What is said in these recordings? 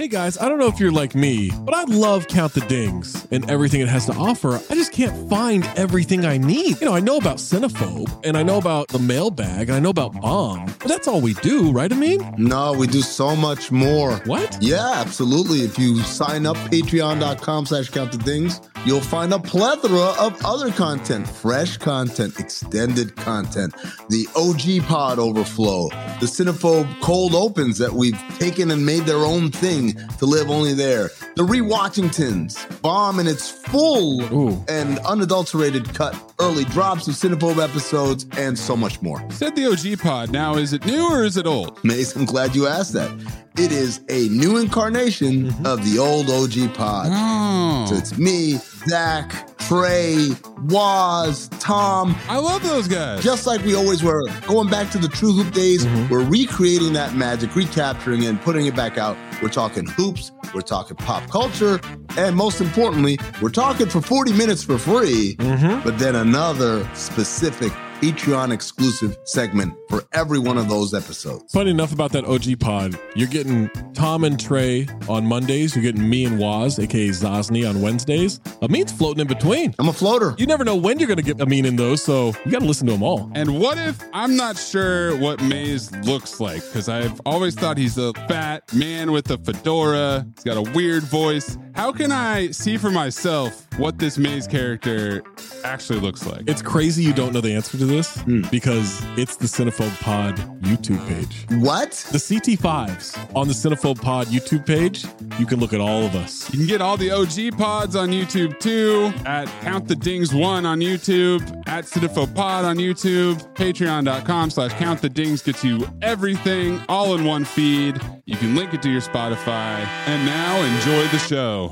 Hey guys, I don't know if you're like me, but I love Count the Dings and everything it has to offer. I just can't find everything I need. I know about Cinephobe, and I know about the mailbag, and I know about Bomb, but that's all we do, right, Amin? No, we do so much more. What? Yeah, absolutely. If you sign up, patreon.com/countthedings, you'll find a plethora of other content, fresh content, extended content, the OG pod overflow, the Cinephobe cold opens that we've taken and made their own thing to live only there, the Rewatchingtons, Bomb in its full and unadulterated cut, early drops of Cinephobe episodes, and so much more. Said the OG pod. Now, is it new or is it old? Mace, I'm glad you asked that. It is a new incarnation of the old OG pod. Oh. So it's me, Zach, Trey, Waz, Tom. I love those guys. Just like we always were. Going back to the True Hoop days, we're recreating that magic, recapturing it, and putting it back out. We're talking hoops, we're talking pop culture, and most importantly, we're talking for 40 minutes for free, but then another specific Patreon exclusive segment for every one of those episodes. Funny enough about that OG pod, you're getting Tom and Trey on Mondays. You're getting me and Waz, aka Zosny, on Wednesdays. Amin's floating in between. I'm a floater. You never know when you're going to get Amin in those, so you got to listen to them all. And what if I'm not sure what Maze looks like? Because I've always thought he's a fat man with a fedora. He's got a weird voice. How can I see for myself what this Maze character actually looks like? It's crazy you don't know the answer to this because it's the Cinephobe Pod YouTube page. What? The CT5s on the Cinephobe Pod YouTube page, you can look at all of us. You can get all the OG pods on YouTube too, at Count the Dings 1 on YouTube, at Cinephobe Pod on YouTube, patreon.com/Count the Dings gets you everything all in one feed. You can link it to your Spotify. And now enjoy the show.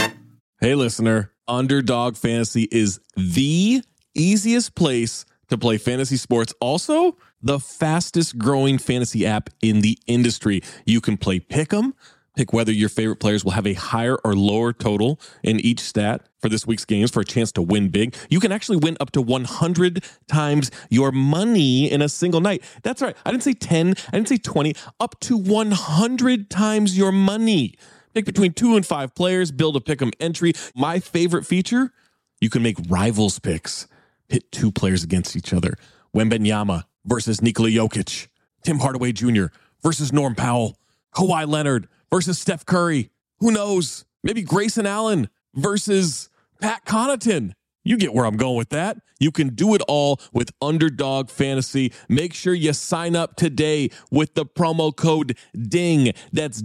Hey listener, Underdog Fantasy is the easiest place to play fantasy sports. Also, the fastest growing fantasy app in the industry. You can play Pick'em, pick whether your favorite players will have a higher or lower total in each stat for this week's games for a chance to win big. You can actually win up to 100 times your money in a single night. That's right. I didn't say 10. I didn't say 20. Up to 100 times your money. Pick between 2 and 5 players, build a Pick'em entry. My favorite feature, you can make rivals picks. Pit 2 players against each other. Wembanyama versus Nikola Jokic. Tim Hardaway Jr. versus Norm Powell. Kawhi Leonard versus Steph Curry. Who knows? Maybe Grayson Allen versus Pat Connaughton. You get where I'm going with that. You can do it all with Underdog Fantasy. Make sure you sign up today with the promo code DING. That's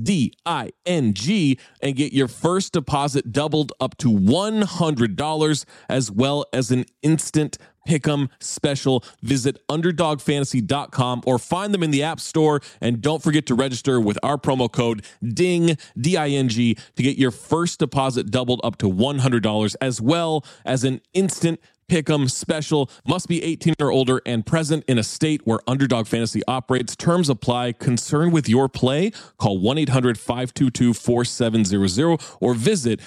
DING, and get your first deposit doubled up to $100, as well as an instant Pick'em special. Visit underdogfantasy.com or find them in the App Store. And don't forget to register with our promo code DING, D-I-N-G, to get your first deposit doubled up to $100, as well as an instant Pick'em special. Must be 18 or older and present in a state where Underdog Fantasy operates. Terms apply. Concerned with your play? Call 1-800-522-4700 or visit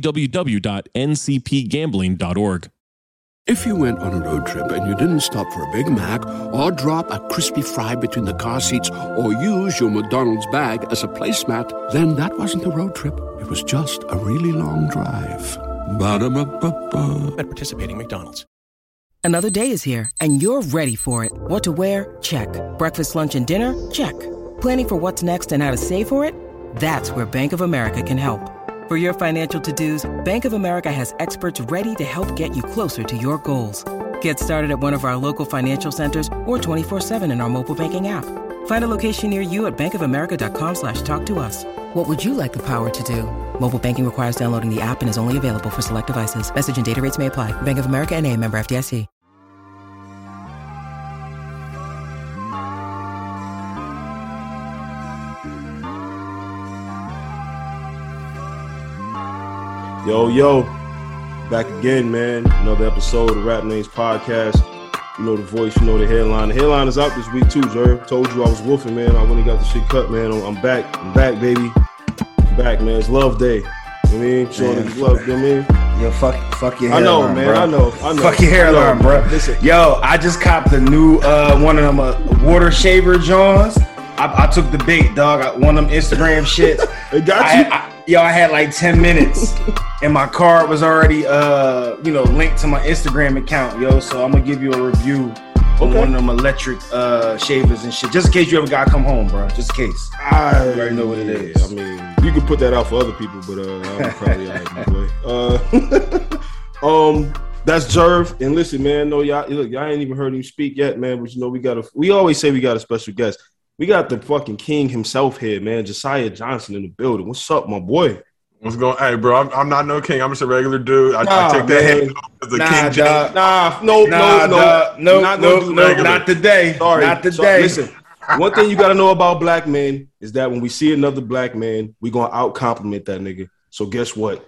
www.ncpgambling.org. If you went on a road trip and you didn't stop for a Big Mac or drop a crispy fry between the car seats or use your McDonald's bag as a placemat, then that wasn't a road trip. It was just a really long drive. Ba-da-ba-ba-ba. At participating McDonald's. Another day is here, and you're ready for it. What to wear? Check. Breakfast, lunch, and dinner? Check. Planning for what's next and how to save for it? That's where Bank of America can help. For your financial to-dos, Bank of America has experts ready to help get you closer to your goals. Get started at one of our local financial centers or 24/7 in our mobile banking app. Find a location near you at bankofamerica.com/talktous. What would you like the power to do? Mobile banking requires downloading the app and is only available for select devices. Message and data rates may apply. Bank of America N.A., member FDIC. Yo, back again, man. Another episode of Rap Names Podcast. You know the voice, you know the headline. The headline is out this week too, Jer. Told you I was wolfing, man. I went and got the shit cut, man. I'm back. I'm back, baby. I'm back, man. It's love day. You know what I mean? Showing niggas love, you know what I mean? Yo, fuck your hairline, I know, man. bro. I know. Fuck your hairline, bro. Listen. Yo, I just copped the new one of them water shaver Johns. I took the bait, dog. One of them Instagram shits. It got you. I had like 10 minutes, and my card was already, linked to my Instagram account, yo. So I'm gonna give you a review on one of them electric shavers and shit, just in case you ever gotta come home, bro. Just in case. I already know what it is. I mean, you can put that out for other people, but I'm probably all right, boy. That's Jerv. And listen, man, no, y'all ain't even heard him speak yet, man. But we always say we got a special guest. We got the fucking king himself here, man. Josiah Johnson in the building. What's up, my boy? What's going? Hey, bro, I'm not no king. I'm just a regular dude. I take that head as a king. Not today. Sorry, not today. Listen, one thing you got to know about black men is that when we see another black man, we gonna out compliment that nigga. So guess what?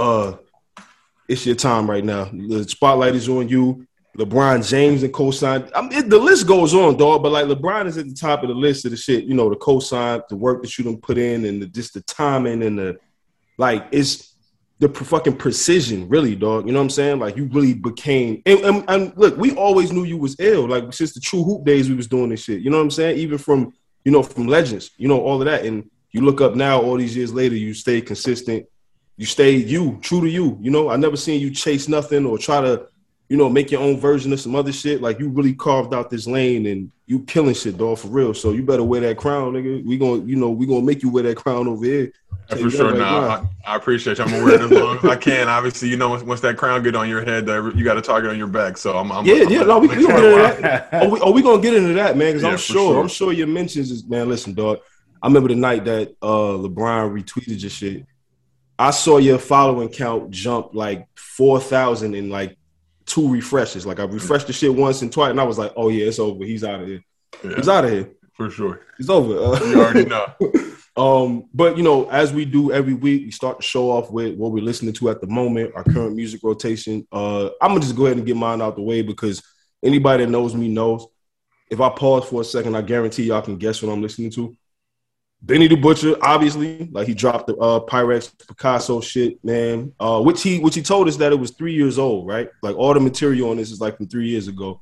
It's your time right now. The spotlight is on you. LeBron James and cosign. The list goes on, dog. But like LeBron is at the top of the list of the shit. You know, the cosign, the work that you done put in, and just the timing and the it's the fucking precision, really, dog. You know what I'm saying? Like you really became. And look, we always knew you was ill. Like since the True Hoop days, we was doing this shit. You know what I'm saying? Even from Legends. You know all of that. And you look up now, all these years later, you stay consistent. You stay true to you. You know, I never seen you chase nothing or try to. Make your own version of some other shit. Like you really carved out this lane and you killing shit, dog, for real. So you better wear that crown, nigga. We gonna make you wear that crown over here. For sure. Now I appreciate you. I'm gonna wear it as long as I can. Obviously, once that crown get on your head, you got a target on your back. So we gonna get into that. We gonna get into that, man. Because Yeah, I'm sure your mentions is, man. Listen, dog. I remember the night that LeBron retweeted your shit. I saw your following count jump like 4,000 in like 2 refreshes. Like I refreshed the shit once and twice, and I was like, "Oh yeah, it's over. He's out of here. Yeah, he's out of here for sure. It's over." You already know. But as we do every week, we start to show off with what we're listening to at the moment, our current music rotation. I'm gonna just go ahead and get mine out the way because anybody that knows me knows. If I pause for a second, I guarantee y'all can guess what I'm listening to. Benny the Butcher, obviously, like he dropped the Pyrex Picasso shit, man. Which he told us that it was 3 years old, right? Like all the material on this is like from 3 years ago.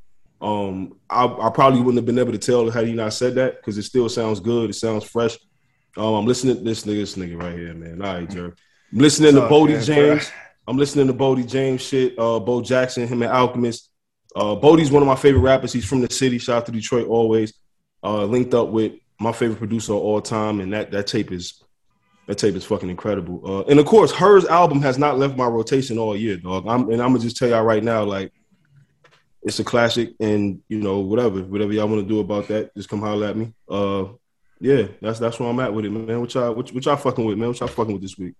I probably wouldn't have been able to tell had he not said that because it still sounds good. It sounds fresh. I'm listening to this nigga right here, man. All right, Jerry. I'm listening to Bodie James. Bro. I'm listening to Bodie James shit. Bo Jackson, him and Alchemist. Bodie's one of my favorite rappers. He's from the city. Shout out to Detroit always. Linked up with my favorite producer of all time, and that tape is fucking incredible. And of course, Her's album has not left my rotation all year, dog. I'm gonna just tell y'all right now, like it's a classic, and whatever y'all want to do about that, just come holler at me. Yeah, that's where I'm at with it, man. What y'all fucking with, man? What y'all fucking with this week?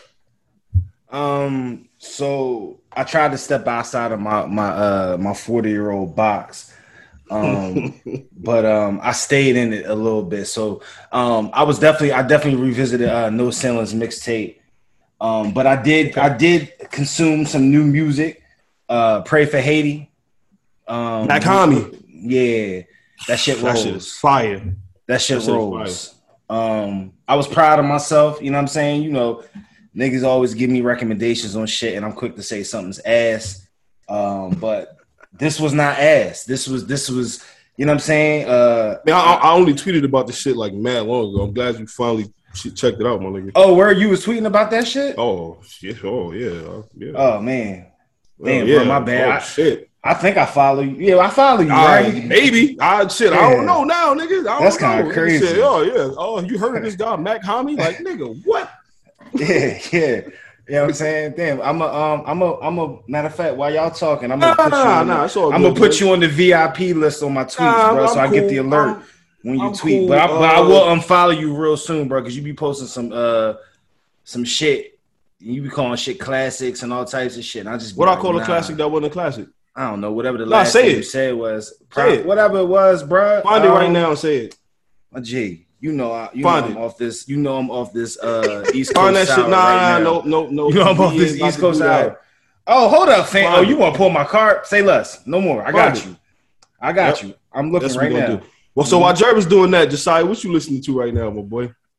So I tried to step outside of my 40-year-old box. But I stayed in it a little bit. So I definitely revisited No Ceilings mixtape. But I did consume some new music. Pray for Haiti. Mac Hami. Yeah. That shit rolls. That shit is fire. That shit rolls. I was proud of myself, you know what I'm saying? Niggas always give me recommendations on shit and I'm quick to say something's ass. But this was not ass. This was, you know what I'm saying? Man, I only tweeted about this shit like mad long ago. I'm glad you finally checked it out, my nigga. Oh, where you was tweeting about that shit? Oh, shit. Oh, yeah. Oh, man. Damn, bro, my bad. Shit. I think I follow you. Yeah, I follow you, right? Maybe. I don't know now, nigga. That's kind of crazy. Said, oh, yeah. Oh, you heard of this guy, Mac Hami? Like, nigga, what? Yeah. You know what I'm saying? Damn, I'm a matter of fact, while y'all talking, I'm gonna put you on the VIP list on my tweets, bro, so I get the alert when you tweet. Cool. But I will unfollow you real soon, bro, because you be posting some shit. You be calling shit classics and all types of shit. And I just what I call a classic that wasn't a classic. I don't know, whatever the last thing you said was. Whatever it was, bro. Find it right now and say it. G. I'm off this. I'm off this East Coast that shit. Nah, no. I'm off this East Coast hour. Oh, hold up, fam. Oh, you want to pull my card? Say less. No more. I got you. I'm looking right now. Well, so while Jervis doing that, Josiah, what you listening to right now, my boy?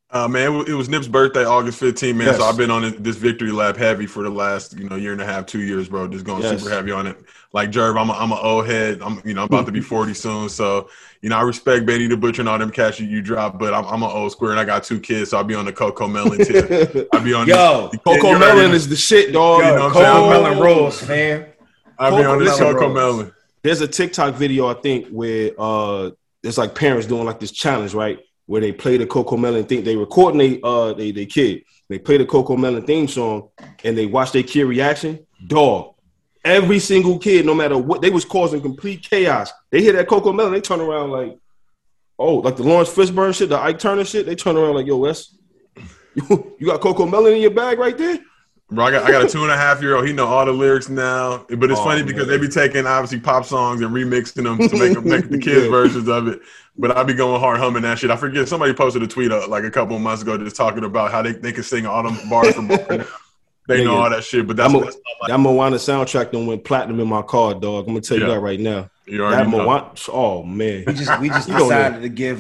Man, it was Nip's birthday, August 15th, man. Yes. So I've been on this victory lap heavy for the last, year and a half, 2 years, bro. Just going super heavy on it. Like Jerv, I'm an old head. I'm about to be 40 soon. So, I respect Benny the Butcher and all them cats you drop, but I'm an old square and I got 2 kids, so I'll be on the Coco Melon tip. I'll be on Coco Melon is the shit, dog. Coco Melon rolls, fam. I'll be on this Coco Melon. There's a TikTok video, I think, where there's like parents doing like this challenge, right? Where they play the Coco Melon thing. They recording they kid. They play the Coco Melon theme song and they watch their kid reaction. Dog. Every single kid, no matter what, they was causing complete chaos. They hear that Coco Melon, they turn around like, oh, like the Lawrence Fishburne shit, the Ike Turner shit. They turn around like, yo, Wes, you got Coco Melon in your bag right there? Bro, I got a 2.5-year-old. He know all the lyrics now. But it's funny because they be taking obviously pop songs and remixing them to make the kids versions of it. But I be going hard humming that shit. I forget, somebody posted a tweet like a couple of months ago just talking about how they can sing all them bars from They know all that shit. But that Moana soundtrack done went platinum in my car, dog. I'm gonna tell you that right now. You already know. Moana, oh man. We just decided to give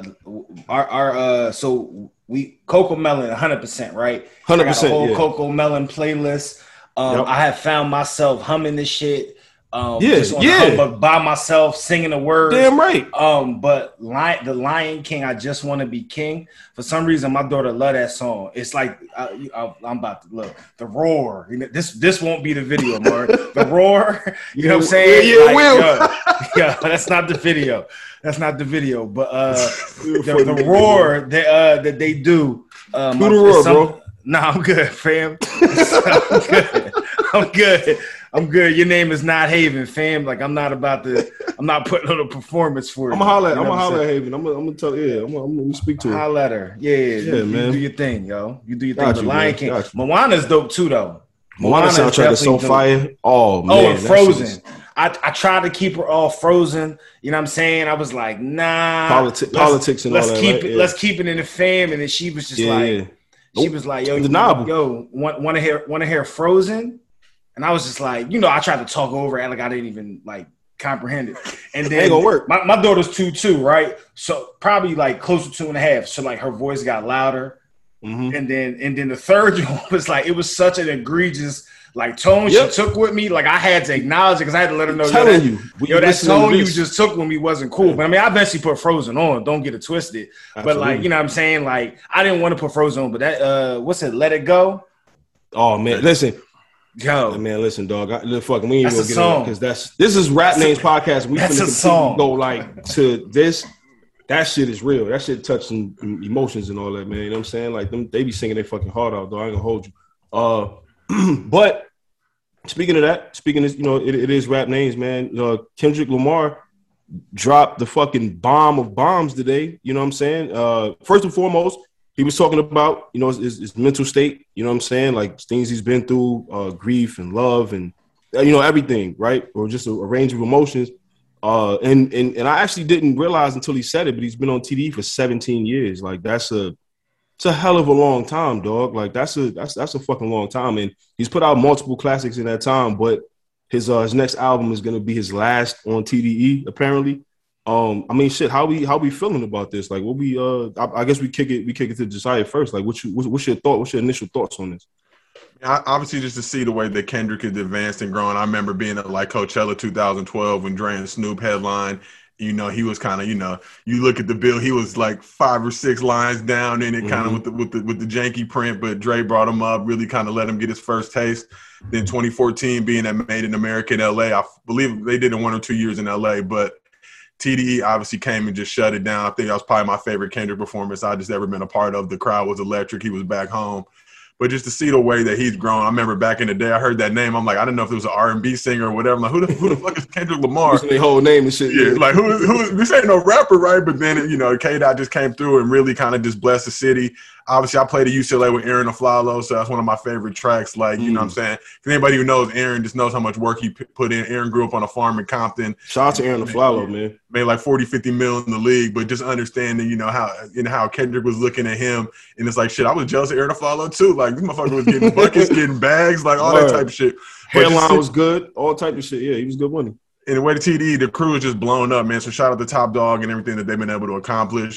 Coco Melon 100%, right? 100%. Whole Coco Melon playlist. I have found myself humming this shit. Just on the humbug by myself, singing the words. Damn right. But the Lion King, I Just Want to Be King. For some reason, my daughter love that song. It's like I'm about to look. The Roar. This won't be the video, Mark. The Roar. You know what I'm saying? Yeah, will. Yeah, that's not the video. That's not the video. But the Roar that they do. Do the Roar, bro. Nah, I'm good, fam. I'm good. Your name is not Haven, fam. Like I'm not putting on a performance for you. I'm gonna holler at Haven. I'm gonna tell I'm gonna speak to her. Holler at her. Yeah, man. You do your thing, yo. You do your thing. Got the you, Lion King. Moana's dope too, though. Moana soundtrack is so fire. Oh man. Oh, and Frozen. I tried to keep her all Frozen. You know what I'm saying? I was like, nah. Politics and all that. Let's keep it in the fam. And then she was just she was like, yo, want to hear Frozen? And I was just like, I tried to talk over it like I didn't even like comprehend it. And then ain't gonna work. My daughter's 2, right? So probably like close to 2.5. So like her voice got louder. Mm-hmm. And then the third one was like, it was such an egregious like tone she took with me. Like I had to acknowledge it because I had to let her know that tone you just took with me wasn't cool. But I mean, I eventually put Frozen on. Don't get it twisted. Absolutely. But like, you know what I'm saying? Like I didn't want to put Frozen on, but that what's it? Let It Go. Oh man, listen. Yo, man, listen, dog. We ain't gonna get it because this is Rap Names podcast. We finna go like to this. That shit is real. That shit touching emotions and all that, man. You know what I'm saying? Like they be singing their fucking heart out, though. I ain't gonna hold you. But speaking of this, it is Rap Names, man. Kendrick Lamar dropped the fucking bomb of bombs today. You know what I'm saying? First and foremost, he was talking about, his mental state, you know what I'm saying? Like things he's been through, grief and love and, everything, right? Or just a range of emotions. And I actually didn't realize until he said it, but he's been on TDE for 17 years. Like it's a hell of a long time, dog. Like that's a fucking long time. And he's put out multiple classics in that time, but his next album is going to be his last on TDE, apparently. I mean, shit. How we feeling about this? Like, what we? I guess we kick it to Josiah first. Like, what's your thought? What's your initial thoughts on this? Obviously, just to see the way that Kendrick has advanced and grown. I remember being at like Coachella 2012 when Dre and Snoop headlined. He was kind of, you look at the bill, he was like 5 or 6 lines down in it, kind of with the janky print. But Dre brought him up, really kind of let him get his first taste. Then 2014, being at Made in America in LA, I believe they did it 1 or 2 years in LA, but TDE obviously came and just shut it down. I think that was probably my favorite Kendrick performance I just ever been a part of. The crowd was electric. He was back home. But just to see the way that he's grown, I remember back in the day, I heard that name. I'm like, I didn't know if it was an R&B singer or whatever. I'm like, who the fuck is Kendrick Lamar? Their whole name and shit. Yeah, like who? This ain't no rapper, right? But then K-Dot just came through and really kind of just blessed the city. Obviously, I played at UCLA with Aaron Aflalo, so that's one of my favorite tracks. Like, you know what I'm saying? If anybody who knows Aaron just knows how much work he put in. Aaron grew up on a farm in Compton. Shout out to Aaron Aflalo, man. Made like 40, 50 mil in the league, but just understanding, how Kendrick was looking at him. And it's like, shit, I was jealous of Aaron Aflalo too. Like, this motherfucker was getting buckets, getting bags, like all that type of shit. Hairline was good, all type of shit. Yeah, he was good money. And the way the TDE, the crew is just blown up, man. So shout out to Top Dog and everything that they've been able to accomplish.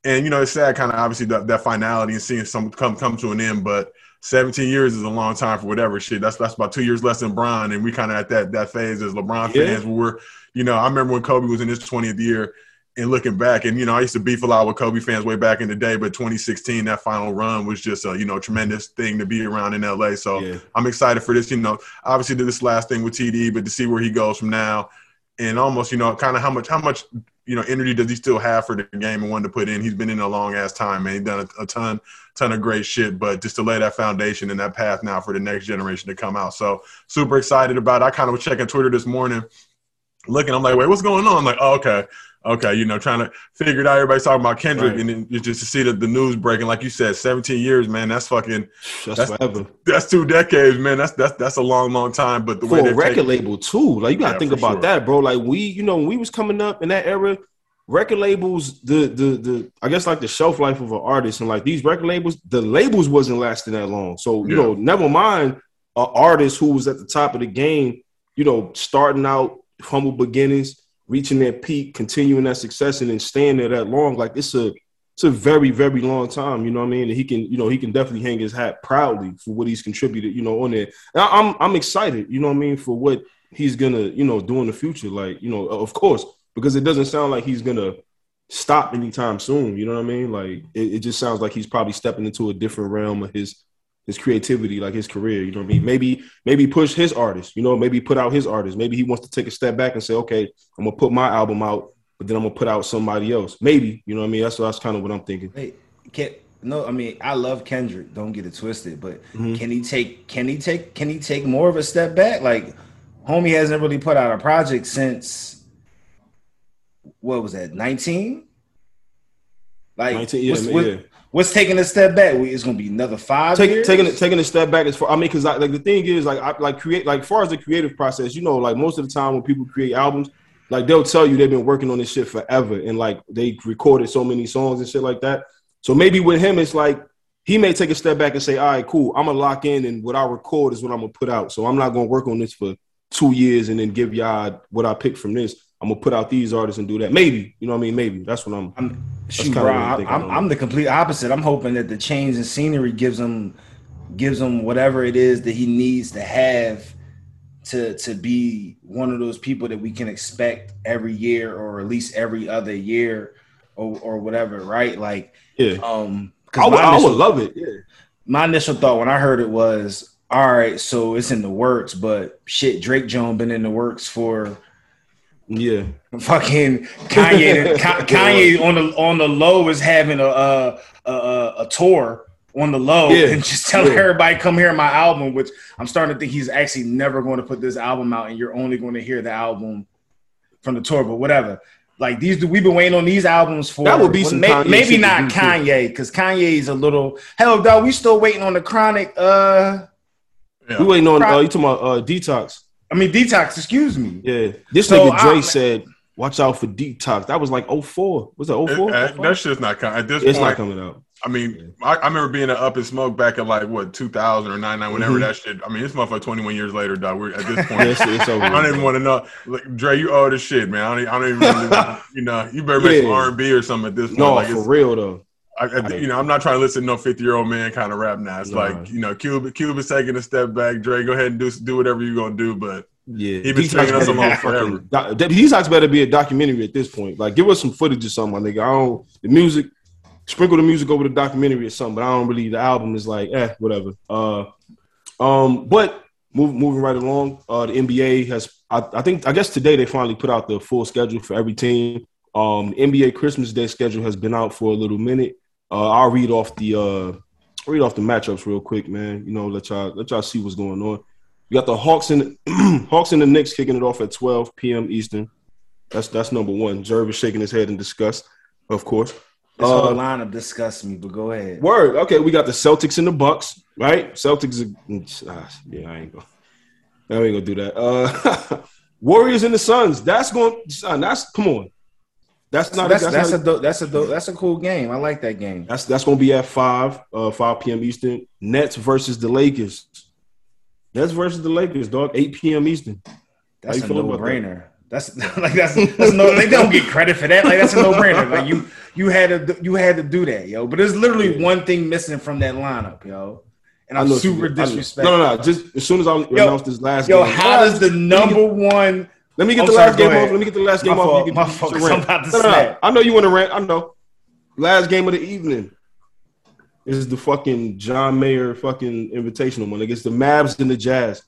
And, it's sad kind of obviously that finality and seeing some come to an end, but 17 years is a long time for whatever shit. That's about 2 years less than Bron. And we kind of at that phase as LeBron fans where we're, I remember when Kobe was in his 20th year and looking back and, I used to beef a lot with Kobe fans way back in the day, but 2016, that final run was just a, tremendous thing to be around in LA. So I'm excited for this, obviously did this last thing with TD, but to see where he goes from now and almost, kind of how much, energy does he still have for the game and wanting to put in? He's been in a long ass time, man. He's done a ton of great shit, but just to lay that foundation and that path now for the next generation to come out. So super excited about it. I kind of was checking Twitter this morning, looking, I'm like, wait, what's going on? I'm like, oh, okay, trying to figure it out. Everybody's talking about Kendrick, and then just to see the news breaking, like you said, 17 years, man, that's forever. That's 2 decades, man. That's a long time. But the for way a record label too, like you gotta think about that, bro. Like when we was coming up in that era, record labels, the I guess like the shelf life of an artist, and like these record labels, the labels wasn't lasting that long. So never mind an artist who was at the top of the game, starting out humble beginnings, reaching their peak, continuing that success, and then staying there that long. Like it's a very, very long time. You know what I mean? And he can definitely hang his hat proudly for what he's contributed. On there. And I'm excited. You know what I mean, for what he's gonna do in the future. Like of course, because it doesn't sound like he's gonna stop anytime soon. You know what I mean? Like it just sounds like he's probably stepping into a different realm of his creativity, like his career, you know what I mean? Maybe push his artist, maybe put out his artist. Maybe he wants to take a step back and say, okay, I'm gonna put my album out, but then I'm gonna put out somebody else. Maybe, you know what I mean? That's kind of what I'm thinking. I love Kendrick. Don't get it twisted, but can he take more of a step back? Like, homie hasn't really put out a project since what was that? 19? Like 19, what's taking a step back? It's gonna be another 5 years. Taking a step back is for. I mean, because the thing is, as far as the creative process, like most of the time when people create albums, like they'll tell you they've been working on this shit forever, and like they recorded so many songs and shit like that. So maybe with him, it's like he may take a step back and say, all right, cool, I'm gonna lock in, and what I record is what I'm gonna put out. So I'm not gonna work on this for 2 years and then give y'all what I picked from this. I'm gonna put out these artists and do that. Maybe, you know what I mean? Maybe that's what I'm the complete opposite. I'm hoping that the change in scenery gives him whatever it is that he needs to have to be one of those people that we can expect every year or at least every other year or whatever, right? Like, I would love it. Yeah. My initial thought when I heard it was, all right, so it's in the works, but shit, Drake Jones been in the works for. Yeah, fucking Kanye. Kanye on the low is having a tour on the low and just telling everybody come hear my album. Which I'm starting to think he's actually never going to put this album out, and you're only going to hear the album from the tour. But whatever. Like we've been waiting on these albums for. That would be some maybe not Kanye because Kanye's a little hell. Dog, we still waiting on the Chronic. We waiting on. You talking about Detox? I mean, Detox, excuse me. Yeah. This nigga Dre said, watch out for Detox. That was like 04. Was it 04? That shit's not coming. At this point, it's not coming out. I mean, I remember being an Up in Smoke back at like, 2000 or 99, whenever that shit. I mean, it's motherfucker 21 years later, dog. We're at this point. It's over. I don't even want to know. Like, Dre, you owe this shit, man. I don't even really, you better make some R&B or something at this point. No, like, for real, though. I'm not trying to listen to no 50-year-old man kind of rap now. It's like, Cuba's taking a step back. Dre, go ahead and do whatever you're going to do, but he's been stringing us along forever. Detox better be a documentary at this point. Like, give us some footage or something, my nigga. Sprinkle the music over the documentary or something, but I don't believe the album is like, whatever. But moving right along, the NBA has, I guess today they finally put out the full schedule for every team. The NBA Christmas Day schedule has been out for a little minute. I'll read off the matchups real quick, man. Let y'all see what's going on. You got the Hawks and the Knicks kicking it off at 12 p.m. Eastern. That's number one. Jervis shaking his head in disgust, of course. This whole lineup disgusts me, but go ahead. Word. Okay, we got the Celtics and the Bucks, right? Celtics are, I ain't gonna do that. Warriors and the Suns. Come on. That's a cool game. I like that game. That's gonna be at 5 p.m. Eastern. Nets versus the Lakers. Nets versus the Lakers, dog. 8 p.m. Eastern. That's a no-brainer. That's no. They don't get credit for that. Like that's a no-brainer. Like you had to do that, yo. But there's literally one thing missing from that lineup, yo. And I'm super disrespectful. No. Just as soon as I announced this last game. Yo, how does the number one? Let me get the last game off. Let me get the last game off. I'm about to snap. I know you want to rant. I know. Last game of the evening is the fucking John Mayer fucking invitational one against the Mavs and the Jazz.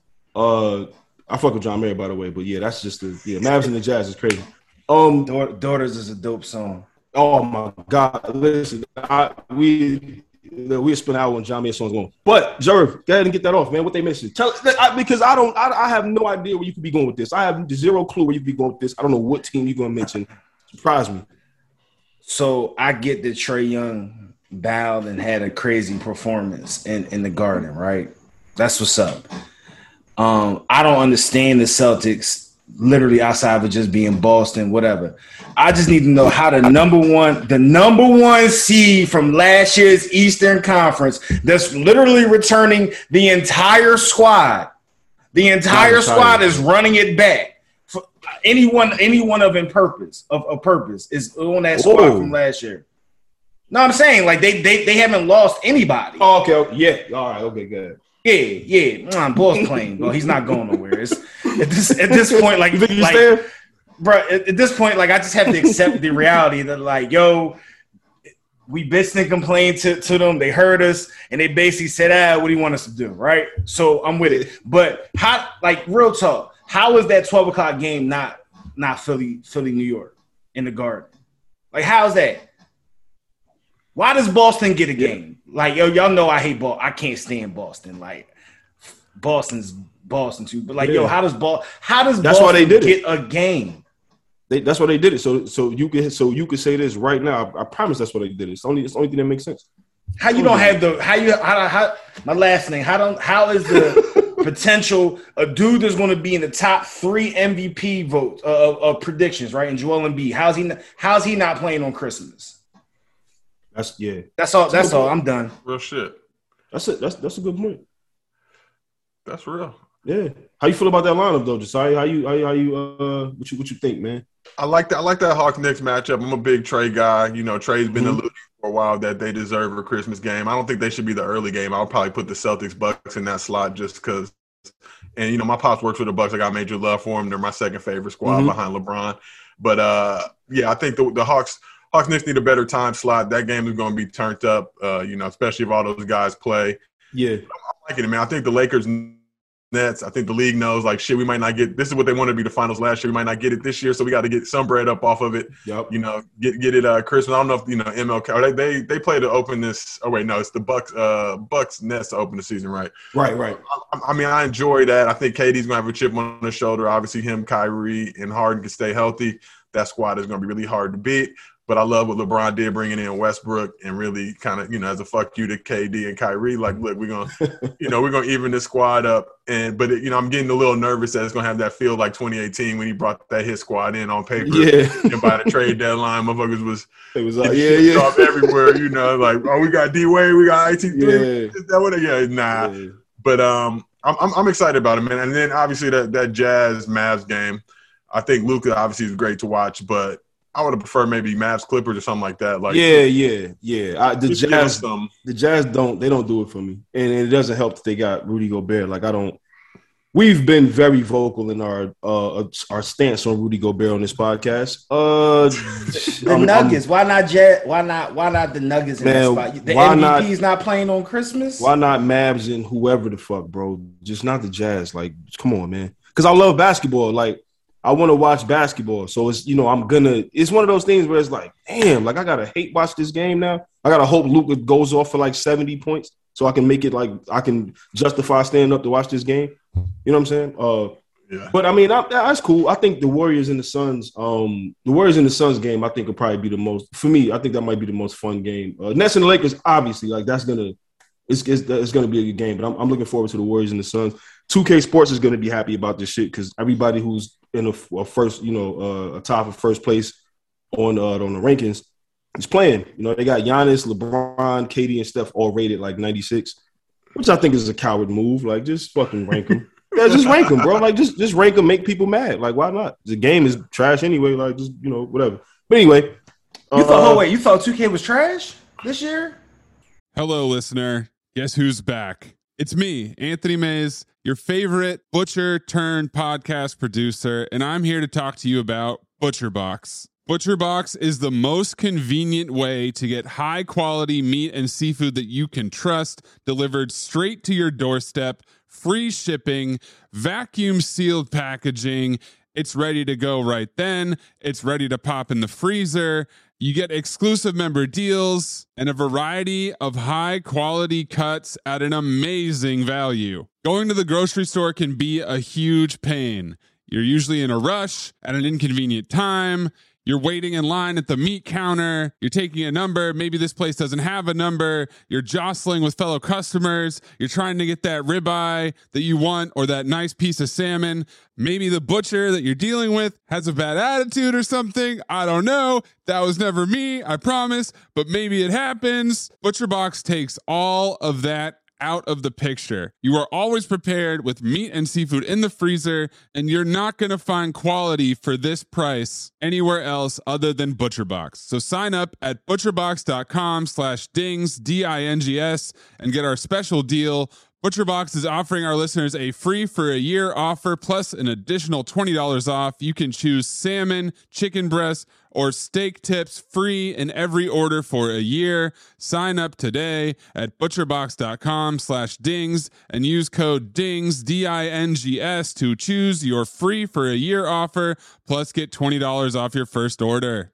I fuck with John Mayer, by the way, but yeah, that's just Mavs and the Jazz is crazy. Daughters is a dope song. Oh my God! Listen, we spent an hour on John Mayer songs long. But Jerv, go ahead and get that off, man. What they mentioned? Because I have no idea where you could be going with this. I have zero clue where you could be going with this. I don't know what team you're gonna mention. Surprise me. So I get that Trae Young bowed and had a crazy performance in the Garden, right? That's what's up. I don't understand the Celtics literally outside of just being Boston, whatever. I just need to know how the number one seed from last year's Eastern Conference that's literally returning the entire squad. The entire squad is running it back. For anyone of purpose is on that squad from last year. No, I'm saying like they haven't lost anybody. Oh, okay. Yeah. All right. Okay. Good. Yeah. Ball's playing, bro. He's not going nowhere. It's, at this point, like, bro. At this point, like, I just have to accept the reality that, like, yo, we bitched and complained to them. They heard us, and they basically said, what do you want us to do, right? So I'm with it. But how, like, real talk, how is that 12 o'clock game not Philly, New York in the Garden? Like, how's that? Why does Boston get a game? Like, yo, y'all know I hate Boston. I can't stand Boston. Like, Boston's Boston too. But like, yo, how does Boston why they did get a game? That's why they did it. So you could say this right now. I promise that's why they did it. It's the only thing that makes sense. How you don't have my last thing? How is the potential a dude that's going to be in the top 3 MVP votes of predictions, right? And Joel Embiid, how's he not playing on Christmas? That's all. I'm done. Real shit. That's it. That's a good point. That's real. Yeah. How you feel about that lineup though, Josiah? How you what you think, man? I like that Hawks Knicks matchup. I'm a big Trae guy. You know, Trae's been alluding for a while that they deserve a Christmas game. I don't think they should be the early game. I'll probably put the Celtics Bucks in that slot just because. And you know, my pops works for the Bucks. I got major love for them. They're my second favorite squad behind LeBron. But I think the Hawks Knicks need a better time slot. That game is going to be turned up, especially if all those guys play. Yeah. I'm liking it, man. I think the Lakers, Nets, I think the league knows, like, shit, we might not get – this is what they wanted to be the finals last year. We might not get it this year, so we got to get some bread up off of it. Yep. You know, get it Christmas. I don't know if, MLK – or they play to open this – oh, wait, no, it's the Bucks Nets to open the season, right? Right. I mean, I enjoy that. I think KD's going to have a chip on his shoulder. Obviously, him, Kyrie, and Harden can stay healthy. That squad is going to be really hard to beat. But I love what LeBron did bringing in Westbrook and really kind of, as a fuck you to KD and Kyrie. Like, look, we're going to even this squad up. But I'm getting a little nervous that it's going to have that feel like 2018 when he brought that his squad in on paper. Yeah. And by the trade deadline, motherfuckers was off everywhere, like, oh, we got D-Wade, we got IT3. Yeah. Is that what nah. Yeah. But I'm excited about it, man. And then obviously that Jazz Mavs game, I think Luka obviously is great to watch, but I would have preferred maybe Mavs Clippers or something like that. Like, the Jazz don't do it for me, and it doesn't help that they got Rudy Gobert. Like, we've been very vocal in our stance on Rudy Gobert on this podcast. The Nuggets, why not the Nuggets in that spot? The MVP's not playing on Christmas. Why not Mavs and whoever the fuck, bro? Just not the Jazz. Like, come on, man. Because I love basketball. Like, I want to watch basketball. So it's, it's one of those things where it's like, damn, like I got to hate watch this game now. I got to hope Luka goes off for like 70 points so I can make it like I can justify standing up to watch this game. You know what I'm saying? Yeah. But I mean, that's cool. I think the Warriors and the Suns game, I think will probably be the most, for me, I think that might be the most fun game. Nets and the Lakers, obviously, like it's going to be a good game, but I'm looking forward to the Warriors and the Suns. 2K Sports is going to be happy about this shit because everybody who's in a first, a top of first place on the rankings is playing. They got Giannis, LeBron, KD, and Steph all rated like 96, which I think is a coward move. Like, just fucking rank them. Yeah, just rank them, bro. Like, just rank them, make people mad. Like, why not? The game is trash anyway. Like, just, whatever. But anyway. You thought 2K was trash this year? Hello, listener. Guess who's back? It's me, Anthony Mays, your favorite butcher turned podcast producer, and I'm here to talk to you about ButcherBox. ButcherBox is the most convenient way to get high quality meat and seafood that you can trust delivered straight to your doorstep, free shipping, vacuum sealed packaging. It's ready to go right then. It's ready to pop in the freezer. You get exclusive member deals and a variety of high quality cuts at an amazing value. Going to the grocery store can be a huge pain. You're usually in a rush at an inconvenient time. You're waiting in line at the meat counter. You're taking a number. Maybe this place doesn't have a number. You're jostling with fellow customers. You're trying to get that ribeye that you want or that nice piece of salmon. Maybe the butcher that you're dealing with has a bad attitude or something. I don't know. That was never me, I promise. But maybe it happens. ButcherBox takes all of that out of the picture. You are always prepared with meat and seafood in the freezer, and you're not going to find quality for this price anywhere else other than ButcherBox. So sign up at butcherbox.com/dings, D-I-N-G-S, and get our special deal. ButcherBox is offering our listeners a free for a year offer plus an additional $20 off. You can choose salmon, chicken breast, or steak tips free in every order for a year. Sign up today at butcherbox.com/dings and use code DINGS, D-I-N-G-S, to choose your free for a year offer plus get $20 off your first order.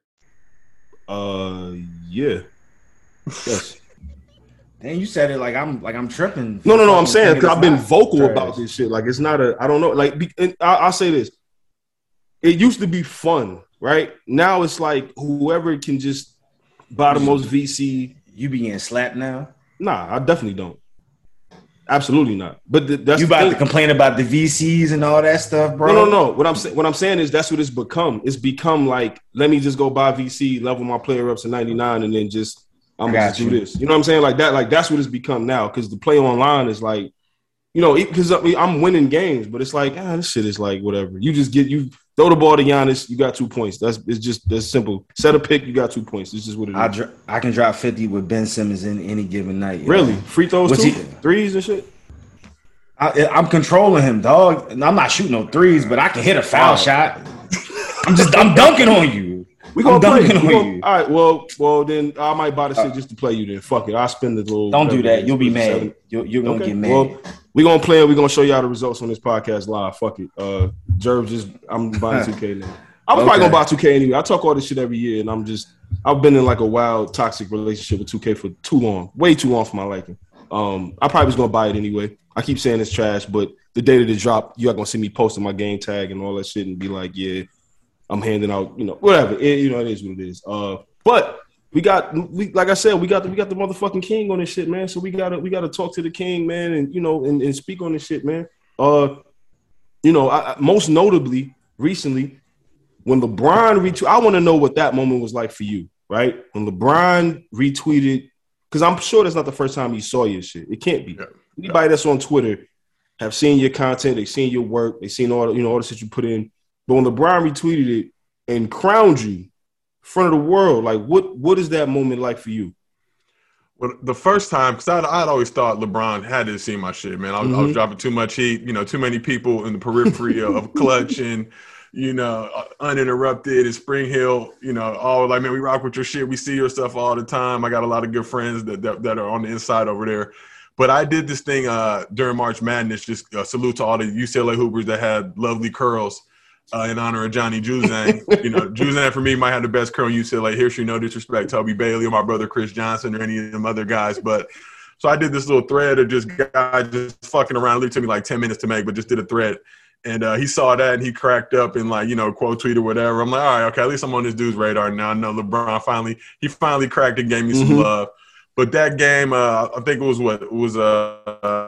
Yeah. Yes. Dang, you said it like I'm tripping. No. I'm saying because I've been vocal about this shit. Like, it's not I don't know. Like, I'll say this. It used to be fun, right? Now it's like whoever can just buy the most VC. You be getting slapped now? Nah, I definitely don't. Absolutely not. But that's you about to complain about the VCs and all that stuff, bro? No. What I'm saying is that's what it's become. It's become like, let me just go buy VC, level my player up to 99, and then just I'm gonna do this. You know what I'm saying? Like that. Like that's what it's become now. Because the play online is like, because I'm winning games, but it's like, this shit is like whatever. You throw the ball to Giannis, you got 2 points. It's just that's simple. Set a pick, you got 2 points. It's just what it is. I can drop 50 with Ben Simmons in any given night. Really? Free throws too? Threes and shit? I'm controlling him, dog. And I'm not shooting no threes, but I can hit a foul shot. I'm dunking on you. We gonna play. All right, well then I might buy the shit just to play you. Then fuck it, I'll spend the little. Don't do that. You'll be mad. You're gonna get mad. Well, we gonna play. We gonna show y'all the results on this podcast live. Fuck it. I'm buying 2K now. I'm probably gonna buy 2K anyway. I talk all this shit every year, and I've been in like a wild toxic relationship with 2K for too long, way too long for my liking. I probably was gonna buy it anyway. I keep saying it's trash, but the day that it dropped, you are gonna see me posting my game tag and all that shit, and be like, yeah. I'm handing out, whatever. It is what it is. But like I said, we got the motherfucking king on this shit, man. So we gotta talk to the king, man, and and speak on this shit, man. Most notably recently, when LeBron retweeted, I want to know what that moment was like for you, right? When LeBron retweeted, because I'm sure that's not the first time he saw your shit. It can't be. Yeah. Anybody that's on Twitter have seen your content, they've seen your work, they've seen all the shit you put in. But when LeBron retweeted it and crowned you in front of the world, like what is that moment like for you? Well, the first time, because I'd always thought LeBron had to see my shit, man. I was dropping too much heat, too many people in the periphery of Clutch and, Uninterrupted and Spring Hill, all like, man, we rock with your shit. We see your stuff all the time. I got a lot of good friends that are on the inside over there. But I did this thing during March Madness, just salute to all the UCLA Hoopers that had lovely curls. In honor of Johnny Juzang. Juzang for me might have the best curl in UCLA history. No disrespect, Toby Bailey or my brother Chris Johnson or any of them other guys. But so I did this little thread of just guys just fucking around. It took me like 10 minutes to make, but just did a thread. And he saw that and he cracked up and quote tweet or whatever. I'm like, all right, okay, at least I'm on this dude's radar now. I know LeBron finally cracked and gave me some love. But that game, I think it was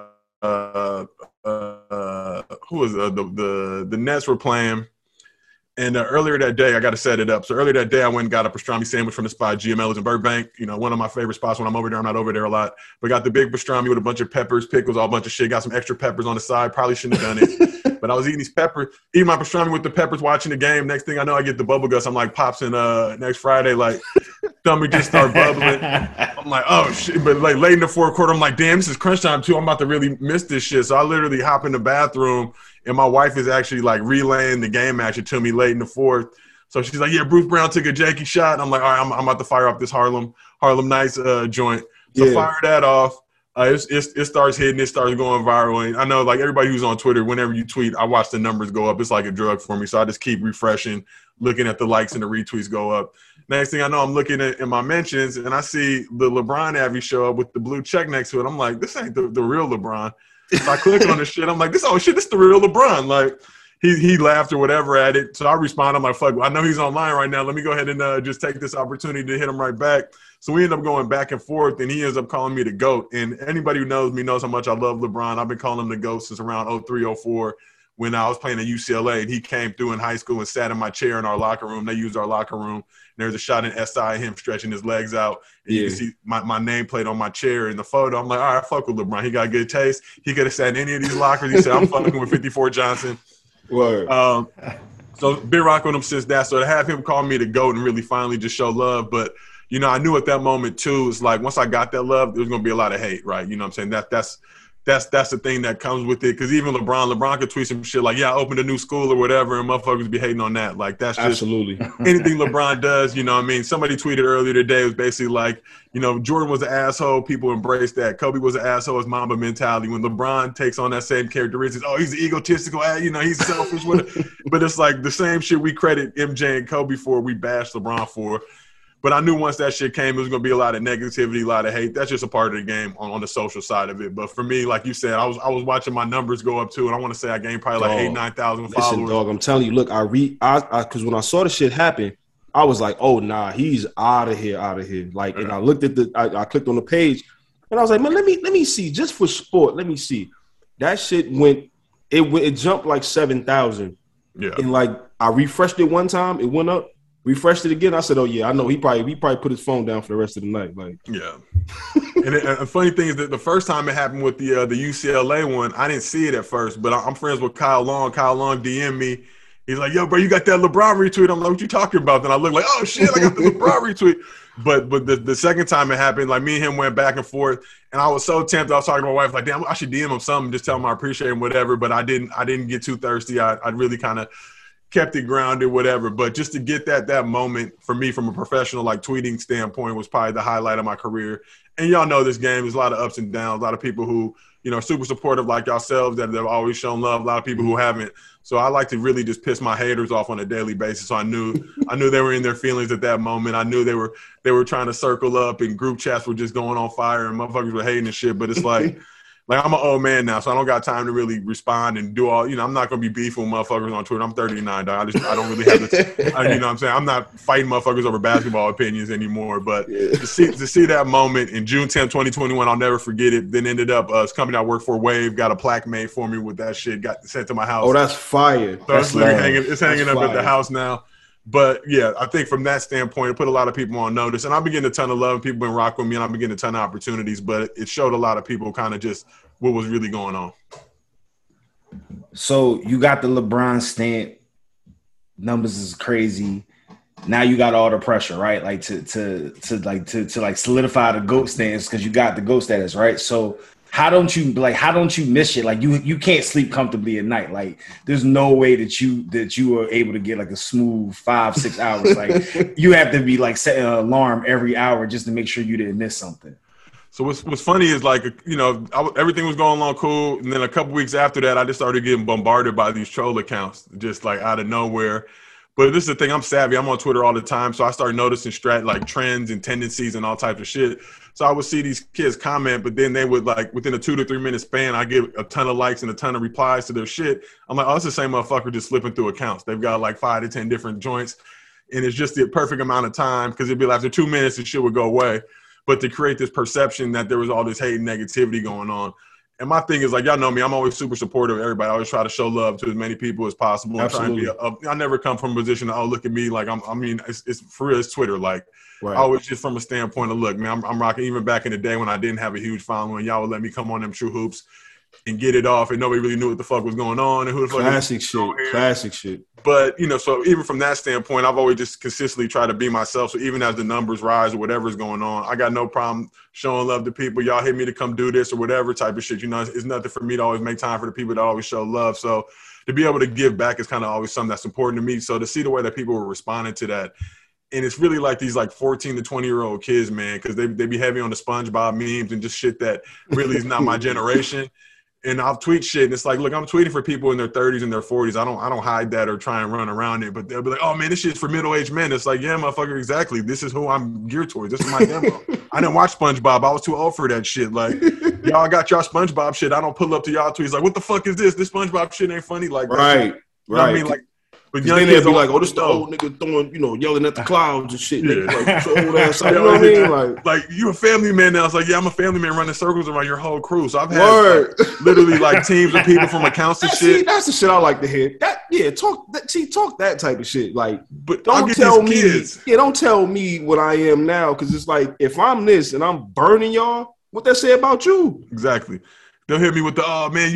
who was the Nets were playing. And earlier that day, I got to set it up. So earlier that day, I went and got a pastrami sandwich from the spot GML's in Burbank. You know, one of my favorite spots when I'm over there. I'm not over there a lot. But got the big pastrami with a bunch of peppers, pickles, all a bunch of shit. Got some extra peppers on the side. Probably shouldn't have done it. But I was eating these peppers, eating my pastrami with the peppers, watching the game. Next thing I know, I get the bubble guts. I'm like, Pops, and next Friday, like, stomach just start bubbling. I'm like, oh, shit. But, like, late in the fourth quarter, I'm like, damn, this is crunch time, too. I'm about to really miss this shit. So I literally hop in the bathroom, and my wife is actually, like, relaying the game action to me late in the fourth. So she's like, yeah, Bruce Brown took a Jakey shot. I'm like, all right, I'm about to fire up this Harlem Nights joint. So fire that off. It starts hitting. It starts going viral. And I know, like, everybody who's on Twitter, whenever you tweet, I watch the numbers go up. It's like a drug for me. So I just keep refreshing, looking at the likes and the retweets go up. Next thing I know, I'm looking at in my mentions, and I see the LeBron Avi show up with the blue check next to it. I'm like, this ain't the real LeBron. So I click on the shit. I'm like, this is the real LeBron. Like, he laughed or whatever at it. So I respond. I'm like, fuck, I know he's online right now. Let me go ahead and just take this opportunity to hit him right back. So we end up going back and forth, and he ends up calling me the GOAT. And anybody who knows me knows how much I love LeBron. I've been calling him the GOAT since around 03, 04 when I was playing at UCLA, and he came through in high school and sat in my chair in our locker room. They used our locker room. And there's a shot in SI of him stretching his legs out. And you can see my nameplate on my chair in the photo. I'm like, all right, fuck with LeBron. He got good taste. He could have sat in any of these lockers. He said, I'm fucking with 54 Johnson. Word. So been rocking with him since that. So to have him call me the GOAT and really finally just show love. But, you know, I knew at that moment too, it's like once I got that love, there's going to be a lot of hate, right? You know what I'm saying? That's the thing that comes with it. Because even LeBron could tweet some shit like, yeah, I opened a new school or whatever, and motherfuckers be hating on that. Like, that's just absolutely anything LeBron does, you know what I mean? Somebody tweeted earlier today, it was basically like, you know, Jordan was an asshole. People embrace that. Kobe was an asshole. It's Mamba mentality. When LeBron takes on that same characteristics, oh, he's egotistical, you know, he's selfish. But it's like the same shit we credit MJ and Kobe for, we bash LeBron for. But I knew once that shit came, it was going to be a lot of negativity, a lot of hate. That's just a part of the game on the social side of it. But for me, like you said, I was watching my numbers go up too, and I want to say I gained probably like 9,000 followers. Listen, dog, I'm telling you, look, because when I saw the shit happen, I was like, oh, nah, he's out of here. Like, and I looked at I clicked on the page, and I was like, man, let me see, just for sport, let me see. That shit it jumped like 7,000. Yeah. And like, I refreshed it one time, it went up. Refreshed it again. I said, "Oh yeah, I know." He probably put his phone down for the rest of the night. Like, yeah. And the funny thing is that the first time it happened with the UCLA one, I didn't see it at first. But I'm friends with Kyle Long. Kyle Long DM'd me. He's like, "Yo, bro, you got that LeBron retweet?" I'm like, "What you talking about?" Then I look like, "Oh shit, I got the LeBron retweet." But the second time it happened, like me and him went back and forth, and I was so tempted. I was talking to my wife, like, "Damn, I should DM him something, just tell him I appreciate him, whatever." But I didn't get too thirsty. I really kind of kept it grounded, whatever. But just to get that moment for me from a professional, like, tweeting standpoint was probably the highlight of my career. And y'all know this game, there's a lot of ups and downs, a lot of people who, you know, are super supportive like yourselves that have always shown love, a lot of people who haven't. So I like to really just piss my haters off on a daily basis. So I knew they were in their feelings at that moment. I knew they were trying to circle up, and group chats were just going on fire and motherfuckers were hating and shit. But it's like, I'm an old man now, so I don't got time to really respond and do all, you know, I'm not going to be beefing with motherfuckers on Twitter. I'm 39, dog. I don't really have to, you know what I'm saying? I'm not fighting motherfuckers over basketball opinions anymore. But to see that moment in June 10, 2021, I'll never forget it. Then ended up, this company I work for, Wave, got a plaque made for me with that shit, got sent to my house. Oh, that's fire. So it's literally hanging up at the house now. But, yeah, I think from that standpoint, it put a lot of people on notice. And I've been getting a ton of love. People been rocking with me, and I've been getting a ton of opportunities. But it showed a lot of people kind of just what was really going on. So you got the LeBron stamp. Numbers is crazy. Now you got all the pressure, right? Like to solidify the GOAT stance because you got the GOAT status, right? So how don't you miss it? Like you can't sleep comfortably at night. Like there's no way that you are able to get like a smooth 5-6 hours. Like you have to be like setting an alarm every hour just to make sure you didn't miss something. So what's funny is, like, you know, everything was going along cool, and then a couple weeks after that, I just started getting bombarded by these troll accounts, just like out of nowhere. But this is the thing, I'm savvy. I'm on Twitter all the time, so I started noticing trends and tendencies and all types of shit. So I would see these kids comment, but then they would, like, within a 2 to 3 minute span, I get a ton of likes and a ton of replies to their shit. I'm like, oh, it's the same motherfucker just flipping through accounts. They've got like 5 to 10 different joints, and it's just the perfect amount of time because it'd be like after 2 minutes, the shit would go away. But to create this perception that there was all this hate and negativity going on. And my thing is, like, y'all know me, I'm always super supportive of everybody. I always try to show love to as many people as possible. Absolutely. I never come from a position of, oh, look at me. Like, it's for real, it's Twitter. Like, right. I always just from a standpoint of, look, man, I'm rocking. Even back in the day when I didn't have a huge following, y'all would let me come on them True Hoops and get it off, and nobody really knew what the fuck was going on and who the fuck. Classic shit. But, you know, so even from that standpoint, I've always just consistently tried to be myself. So even as the numbers rise or whatever's going on, I got no problem showing love to people. Y'all hit me to come do this or whatever type of shit. You know, it's nothing for me to always make time for the people that always show love. So to be able to give back is kind of always something that's important to me. So to see the way that people were responding to that, and it's really like these like 14 to 20-year-old kids, man, because they be heavy on the SpongeBob memes and just shit that really is not my generation. And I'll tweet shit, and it's like, look, I'm tweeting for people in their 30s and their 40s. I don't hide that or try and run around it. But they'll be like, oh, man, this shit's for middle-aged men. It's like, yeah, motherfucker, exactly. This is who I'm geared towards. This is my demo. I didn't watch SpongeBob. I was too old for that shit. Like, y'all got y'all SpongeBob shit. I don't pull up to y'all tweets like, what the fuck is this? This SpongeBob shit ain't funny. Like, right. You know what I mean? Like, but young kids be like, oh, this the old nigga throwing, yelling at the clouds and shit. Yeah. Like, old ass, you know what I mean? Like you a family man now. It's like, yeah, I'm a family man running circles around your whole crew. So I've had literally like teams of people from accounts and shit. See, that's the shit I like to hear. Talk that type of shit. Like, but don't tell me. Kids. Yeah, don't tell me what I am now, because it's like, if I'm this and I'm burning y'all, what that say about you? Exactly. They'll hit me with the, oh man,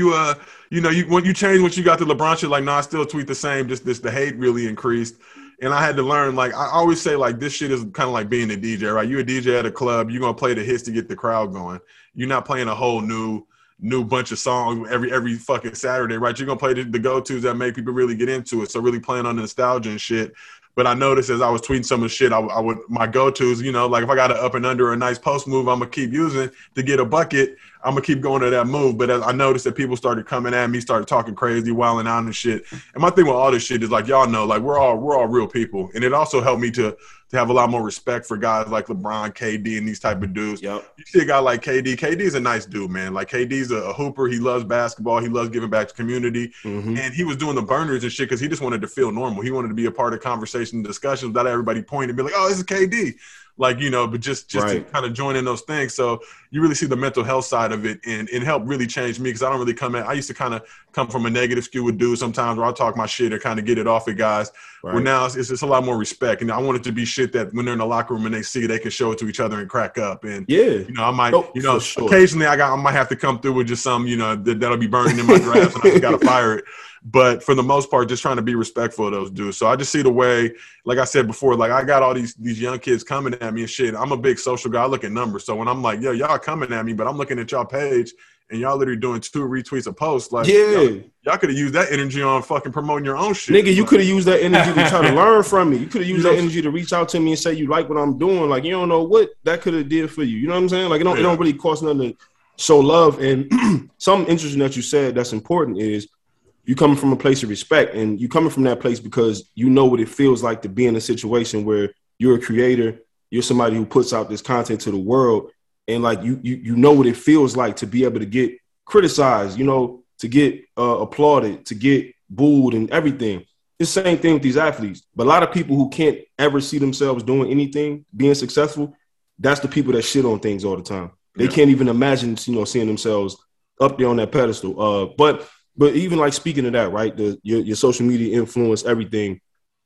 when you change what you got to LeBron shit, like, no, I still tweet the same. Just the hate really increased. And I had to learn, like, I always say, like, this shit is kind of like being a DJ, right? You're a DJ at a club, you're going to play the hits to get the crowd going. You're not playing a whole new bunch of songs every fucking Saturday, right? You're going to play the go-tos that make people really get into it. So really playing on the nostalgia and shit. But I noticed as I was tweeting some of the shit, I would my go-tos, like if I got an up and under or a nice post move, I'm going to keep using to get a bucket. I'm going to keep going to that move. But as I noticed that people started coming at me, started talking crazy, wilding out and shit. And my thing with all this shit is, like, y'all know, like, we're all real people. And it also helped me to have a lot more respect for guys like LeBron, KD, and these type of dudes. Yep. You see a guy like KD. KD is a nice dude, man. Like, KD's a hooper. He loves basketball. He loves giving back to community. Mm-hmm. And he was doing the burners and shit because he just wanted to feel normal. He wanted to be a part of conversation and discussions without everybody pointing and be like, oh, this is KD. Like, but just right. To kind of join in those things. So you really see the mental health side of it, and it helped really change me because I don't really I used to kind of come from a negative skew with dudes sometimes where I talk my shit or kind of get it off at guys. Right. Where now it's a lot more respect. And I want it to be shit that when they're in the locker room and they see it, they can show it to each other and crack up. And, I might, sure. Occasionally I might have to come through with just some, that'll be burning in my drafts and I just got to fire it. But for the most part, just trying to be respectful of those dudes. So I just see the way, like I said before, like I got all these young kids coming at me and shit. I'm a big social guy. I look at numbers. So when I'm like, yo, y'all coming at me, but I'm looking at y'all page and y'all literally doing 2 retweets a post. Like, y'all could have used that energy on fucking promoting your own shit. Nigga, you could have used that energy to try to learn from me. You could have used that energy to reach out to me and say you like what I'm doing. Like, you don't know what that could have did for you. You know what I'm saying? Like, it don't really cost nothing to show love. And something interesting that you said that's important is you coming from a place of respect, and you coming from that place because you know what it feels like to be in a situation where you're a creator, you're somebody who puts out this content to the world, and like you know what it feels like to be able to get criticized, to get applauded, to get booed and everything. It's the same thing with these athletes. But a lot of people who can't ever see themselves doing anything, being successful, that's the people that shit on things all the time. They can't even imagine, seeing themselves up there on that pedestal. But even like speaking of that, right, your social media influence, everything,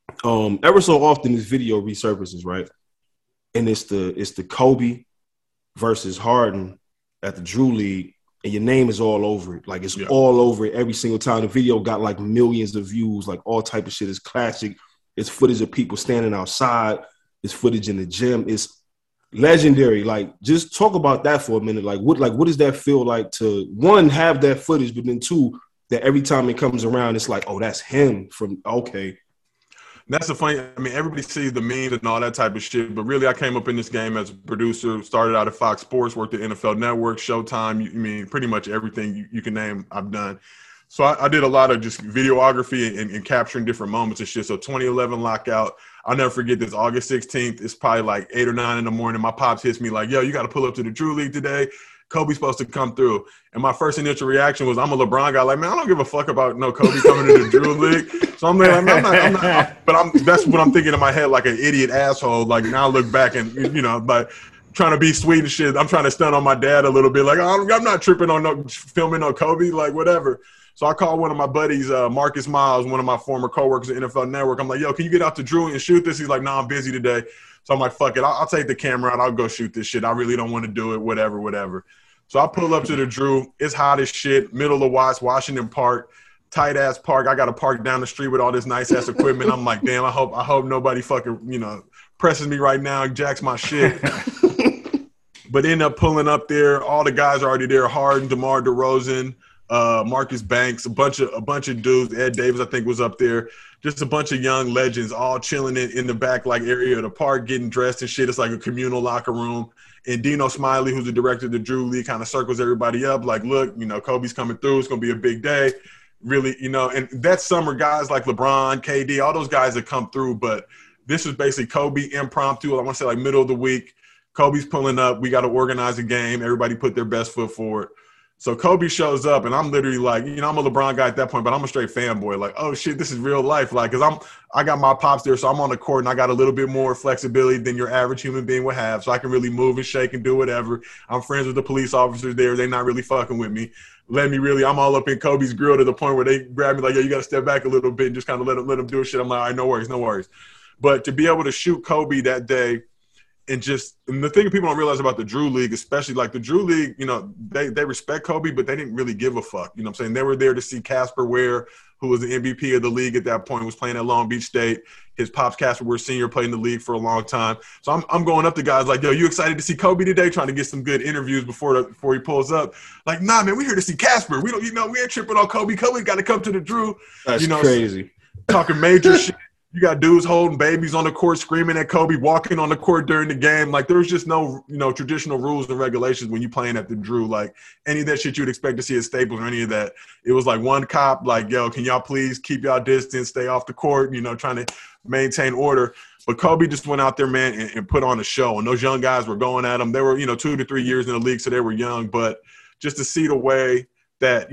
ever so often this video resurfaces, right? And it's the Kobe versus Harden at the Drew League, and your name is all over it. Like, it's all over it every single time. The video got like millions of views, like all type of shit. It's classic. It's footage of people standing outside. It's footage in the gym. It's legendary. Like, just talk about that for a minute. Like, what does that feel like to, one, have that footage, but then two, that every time it comes around, it's like, oh, that's him from, okay. That's the funny, everybody sees the memes and all that type of shit, but really I came up in this game as a producer, started out at Fox Sports, worked at NFL Network, Showtime, pretty much everything you can name I've done. So I did a lot of just videography and capturing different moments and shit. So 2011 lockout, I'll never forget this, August 16th, it's probably like 8 or 9 in the morning. My pops hits me like, yo, you got to pull up to the Drew League today. Kobe's supposed to come through. And my first initial reaction was, I'm a LeBron guy. Like, man, I don't give a fuck about no Kobe coming to the Drew League. So I'm like, I'm not, but that's what I'm thinking in my head, like an idiot asshole. Like, now I look back and, but trying to be sweet and shit. I'm trying to stun on my dad a little bit. Like, I'm not tripping on no filming on Kobe, like whatever. So I called one of my buddies, Marcus Miles, one of my former coworkers at NFL Network. I'm like, yo, can you get out to Drew and shoot this? He's like, no, I'm busy today. So I'm like, fuck it. I'll take the camera out. I'll go shoot this shit. I really don't want to do it, whatever. So I pull up to the Drew. It's hot as shit, middle of Washington Park, tight-ass park. I got to park down the street with all this nice-ass equipment. I'm like, damn, I hope nobody fucking, presses me right now and jacks my shit. But end up pulling up there. All the guys are already there. Harden, DeMar DeRozan, Marcus Banks, a bunch of dudes. Ed Davis, I think, was up there. Just a bunch of young legends all chilling in the back area of the park, getting dressed and shit. It's like a communal locker room. And Dino Smiley, who's the director of the Drew League, kind of circles everybody up like, look, Kobe's coming through. It's going to be a big day. Really, and that summer, guys like LeBron, KD, all those guys that come through. But this is basically Kobe impromptu. I want to say like middle of the week. Kobe's pulling up. We got to organize a game. Everybody put their best foot forward. So Kobe shows up, and I'm literally like, I'm a LeBron guy at that point, but I'm a straight fanboy. Like, oh shit, this is real life. Like, cause I got my pops there, so I'm on the court, and I got a little bit more flexibility than your average human being would have, so I can really move and shake and do whatever. I'm friends with the police officers there. They're not really fucking with me. I'm all up in Kobe's grill to the point where they grab me like, yo, you got to step back a little bit and just kind of let him do his shit. I'm like, all right, no worries. But to be able to shoot Kobe that day. And the thing people don't realize about the Drew League, especially like the Drew League, they respect Kobe, but they didn't really give a fuck. You know what I'm saying? They were there to see Casper Ware, who was the MVP of the league at that point, was playing at Long Beach State. His pops, Casper Ware Sr., played in the league for a long time. So I'm going up to guys like, yo, you excited to see Kobe today? Trying to get some good interviews before he pulls up. Like, nah, man, we here to see Casper. We don't, we ain't tripping on Kobe. Kobe got to come to the Drew. That's crazy. Talking major shit. You got dudes holding babies on the court, screaming at Kobe, walking on the court during the game. Like, there's just no, traditional rules and regulations when you playing at the Drew. Like, any of that shit you'd expect to see at Staples or any of that. It was like one cop, like, yo, can y'all please keep y'all distance, stay off the court, trying to maintain order. But Kobe just went out there, man, and put on a show. And those young guys were going at him. They were, 2 to 3 years in the league, so they were young. But just to see the way that,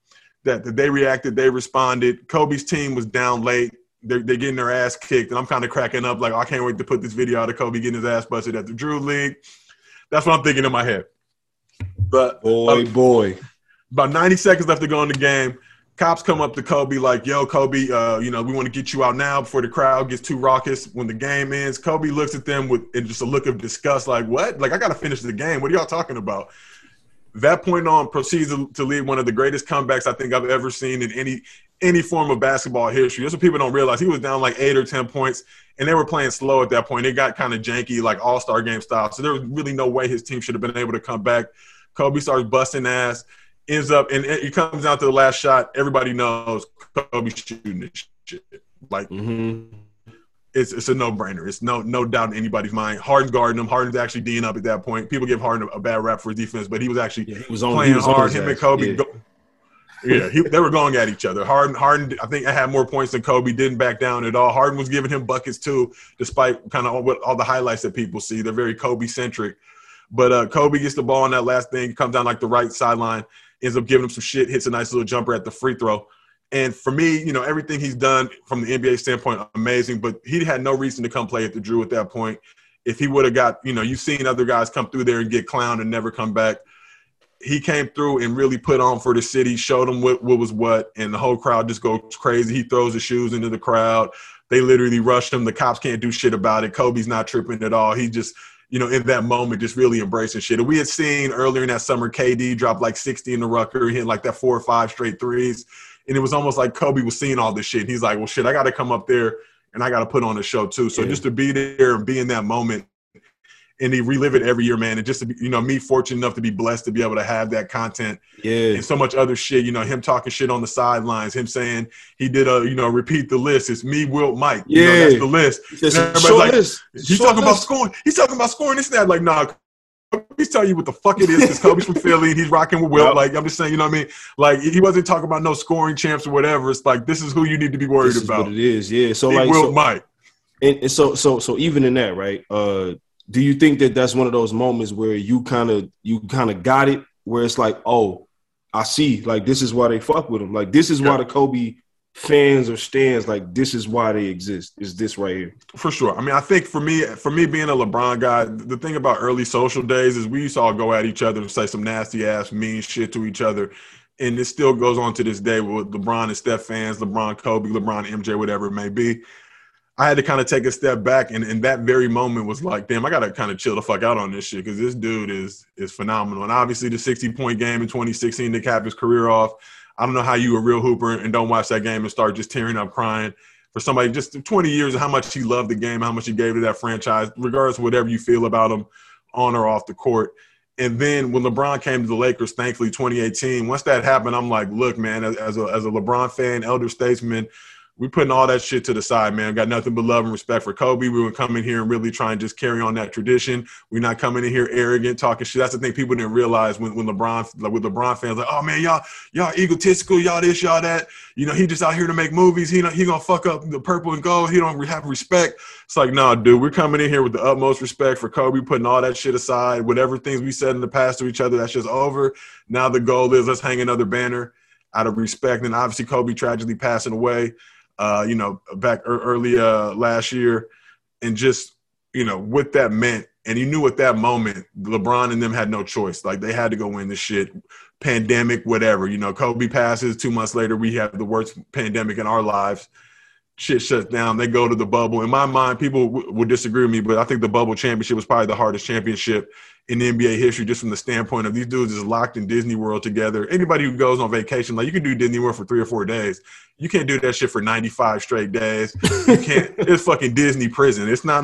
that they reacted, they responded. Kobe's team was down late. They're getting their ass kicked, and I'm kind of cracking up like, I can't wait to put this video out of Kobe getting his ass busted at the Drew League. That's what I'm thinking in my head. But boy. About 90 seconds left to go in the game. Cops come up to Kobe like, yo, Kobe, we want to get you out now before the crowd gets too raucous. When the game ends, Kobe looks at them with just a look of disgust like, what? Like, I got to finish the game. What are y'all talking about? That point on proceeds to lead one of the greatest comebacks I think I've ever seen in any form of basketball history. That's what people don't realize. He was down like 8 or 10 points, and they were playing slow at that point. It got kind of janky, like all-star game style. So there was really no way his team should have been able to come back. Kobe starts busting ass, ends up, and it comes down to the last shot. Everybody knows Kobe's shooting this shit. Like, It's a no-brainer. It's no doubt in anybody's mind. Harden guarding him. Harden's actually D'ing up at that point. People give Harden a bad rap for his defense, but he was actually playing hard. Him and Kobe. They were going at each other. Harden, I think, had more points than Kobe. Didn't back down at all. Harden was giving him buckets too, despite kind of all the highlights that people see. They're very Kobe-centric. But Kobe gets the ball on that last thing, comes down like the right sideline, ends up giving him some shit, hits a nice little jumper at the free throw. And for me, everything he's done from the NBA standpoint, amazing. But he had no reason to come play at the Drew at that point. If he would have got, you've seen other guys come through there and get clowned and never come back. He came through and really put on for the city, showed them what was what, and the whole crowd just goes crazy. He throws his shoes into the crowd. They literally rush him. The cops can't do shit about it. Kobe's not tripping at all. He just, in that moment, just really embracing shit. And we had seen earlier in that summer, KD dropped like 60 in the Rucker, hit like that 4 or 5 straight threes. And it was almost like Kobe was seeing all this shit. He's like, well, shit, I got to come up there and I got to put on a show too. So just to be there and be in that moment, and he relive it every year, man. And just to be, me fortunate enough to be blessed to be able to have that content and so much other shit, him talking shit on the sidelines, him saying he did repeat the list. It's me, Wilt, Mike. That's the list. He's talking about scoring. He's talking about scoring this and that. Like, nah, He's telling you what the fuck it is because Kobe's from Philly and he's rocking with Wilt. Yep. Like, I'm just saying, you know what I mean? Like, he wasn't talking about no scoring champs or whatever. It's like, this is who you need to be worried about. What it is, yeah. So, like, Wilt Mike. And so even in that, right? Do you think that that's one of those moments where you kind of got it, where it's like, oh, I see, like, this is why they fuck with him. Like, this is why the Kobe fans or stands, like this is why they exist, is this right here. For sure. I mean, I think for me being a LeBron guy, the thing about early social days is we used to all go at each other and say some nasty ass mean shit to each other. And it still goes on to this day with LeBron and Steph fans, LeBron, Kobe, LeBron, MJ, whatever it may be. I had to kind of take a step back, and that very moment was like, damn, I got to kind of chill the fuck out on this shit because this dude is phenomenal. And obviously the 60-point game in 2016 to cap his career off, I don't know how you a real hooper and don't watch that game and start just tearing up crying for somebody just 20 years of how much he loved the game, how much he gave to that franchise, regardless of whatever you feel about him on or off the court. And then when LeBron came to the Lakers, thankfully 2018, once that happened, I'm like, look, man, as a LeBron fan, elder statesman, we putting all that shit to the side, man. Got nothing but love and respect for Kobe. We would come in here and really try and just carry on that tradition. We're not coming in here arrogant, talking shit. That's the thing people didn't realize when LeBron, like with LeBron fans, like, oh man, y'all egotistical, y'all this, y'all that. You know, he just out here to make movies. He gonna fuck up the purple and gold. He don't have respect. It's like, nah, dude, we're coming in here with the utmost respect for Kobe, putting all that shit aside. Whatever things we said in the past to each other, that's just over. Now the goal is let's hang another banner out of respect. And obviously Kobe tragically passing away. Back early last year, and just, what that meant. And you knew at that moment, LeBron and them had no choice. Like, they had to go win this shit. Pandemic, whatever. Kobe passes. 2 months later, we have the worst pandemic in our lives. Shit shuts down. They go to the bubble. In my mind, people would disagree with me, but I think the bubble championship was probably the hardest championship in NBA history, just from the standpoint of these dudes is locked in Disney World together. Anybody who goes on vacation, like, you can do Disney World for 3 or 4 days. You can't do that shit for 95 straight days. You can't. It's fucking Disney prison. It's not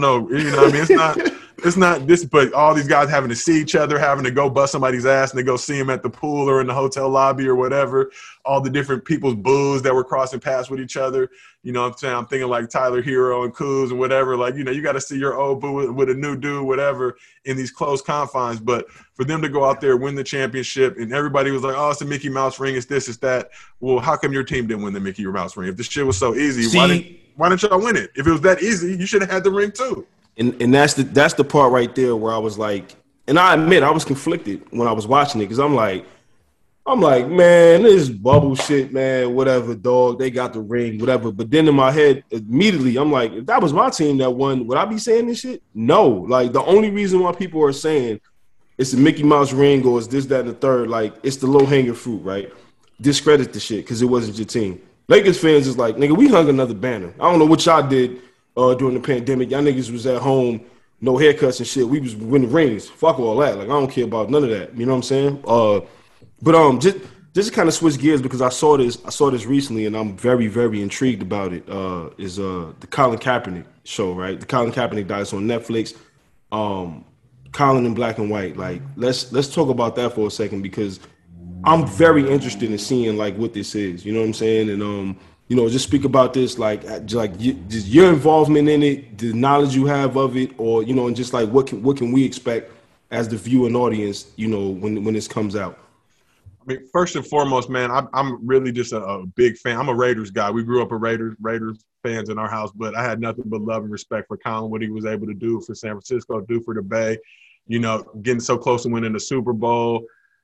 it's not this, but all these guys having to see each other, having to go bust somebody's ass and they go see them at the pool or in the hotel lobby or whatever. All the different people's booze that were crossing paths with each other. You know what I'm saying? I'm thinking like Tyler Hero and Kuz and whatever. Like, you got to see your old boo with a new dude, whatever, in these close confines. But for them to go out there, win the championship, and everybody was like, oh, it's a Mickey Mouse ring, it's this, it's that. Well, how come your team didn't win the Mickey Mouse ring? If this shit was so easy, why didn't y'all win it? If it was that easy, you should have had the ring too. And that's the part right there where I was like, and I admit I was conflicted when I was watching it because I'm like, man, this bubble shit, man, whatever, dog. They got the ring, whatever. But then in my head, immediately, I'm like, if that was my team that won, would I be saying this shit? No. Like, the only reason why people are saying it's a Mickey Mouse ring or it's this, that, and the third, like, it's the low-hanging fruit, right? Discredit the shit because it wasn't your team. Lakers fans is like, nigga, we hung another banner. I don't know what y'all did during the pandemic. Y'all niggas was at home, no haircuts and shit. We was winning rings. Fuck all that. Like, I don't care about none of that. You know what I'm saying? But just to kind of switch gears because I saw this recently and I'm very, very intrigued about it. Is the Colin Kaepernick show, right? The Colin Kaepernick died on Netflix. Colin in black and white. Like, let's talk about that for a second because I'm very interested in seeing like what this is. You know what I'm saying? And just speak about this, like just your involvement in it, the knowledge you have of it, or and just like what can we expect as the viewing audience, when this comes out. I mean, first and foremost, man, I'm really just a big fan. I'm a Raiders guy. We grew up a Raiders fans in our house, but I had nothing but love and respect for Colin, what he was able to do for San Francisco, do for the Bay. Getting so close to winning the Super Bowl.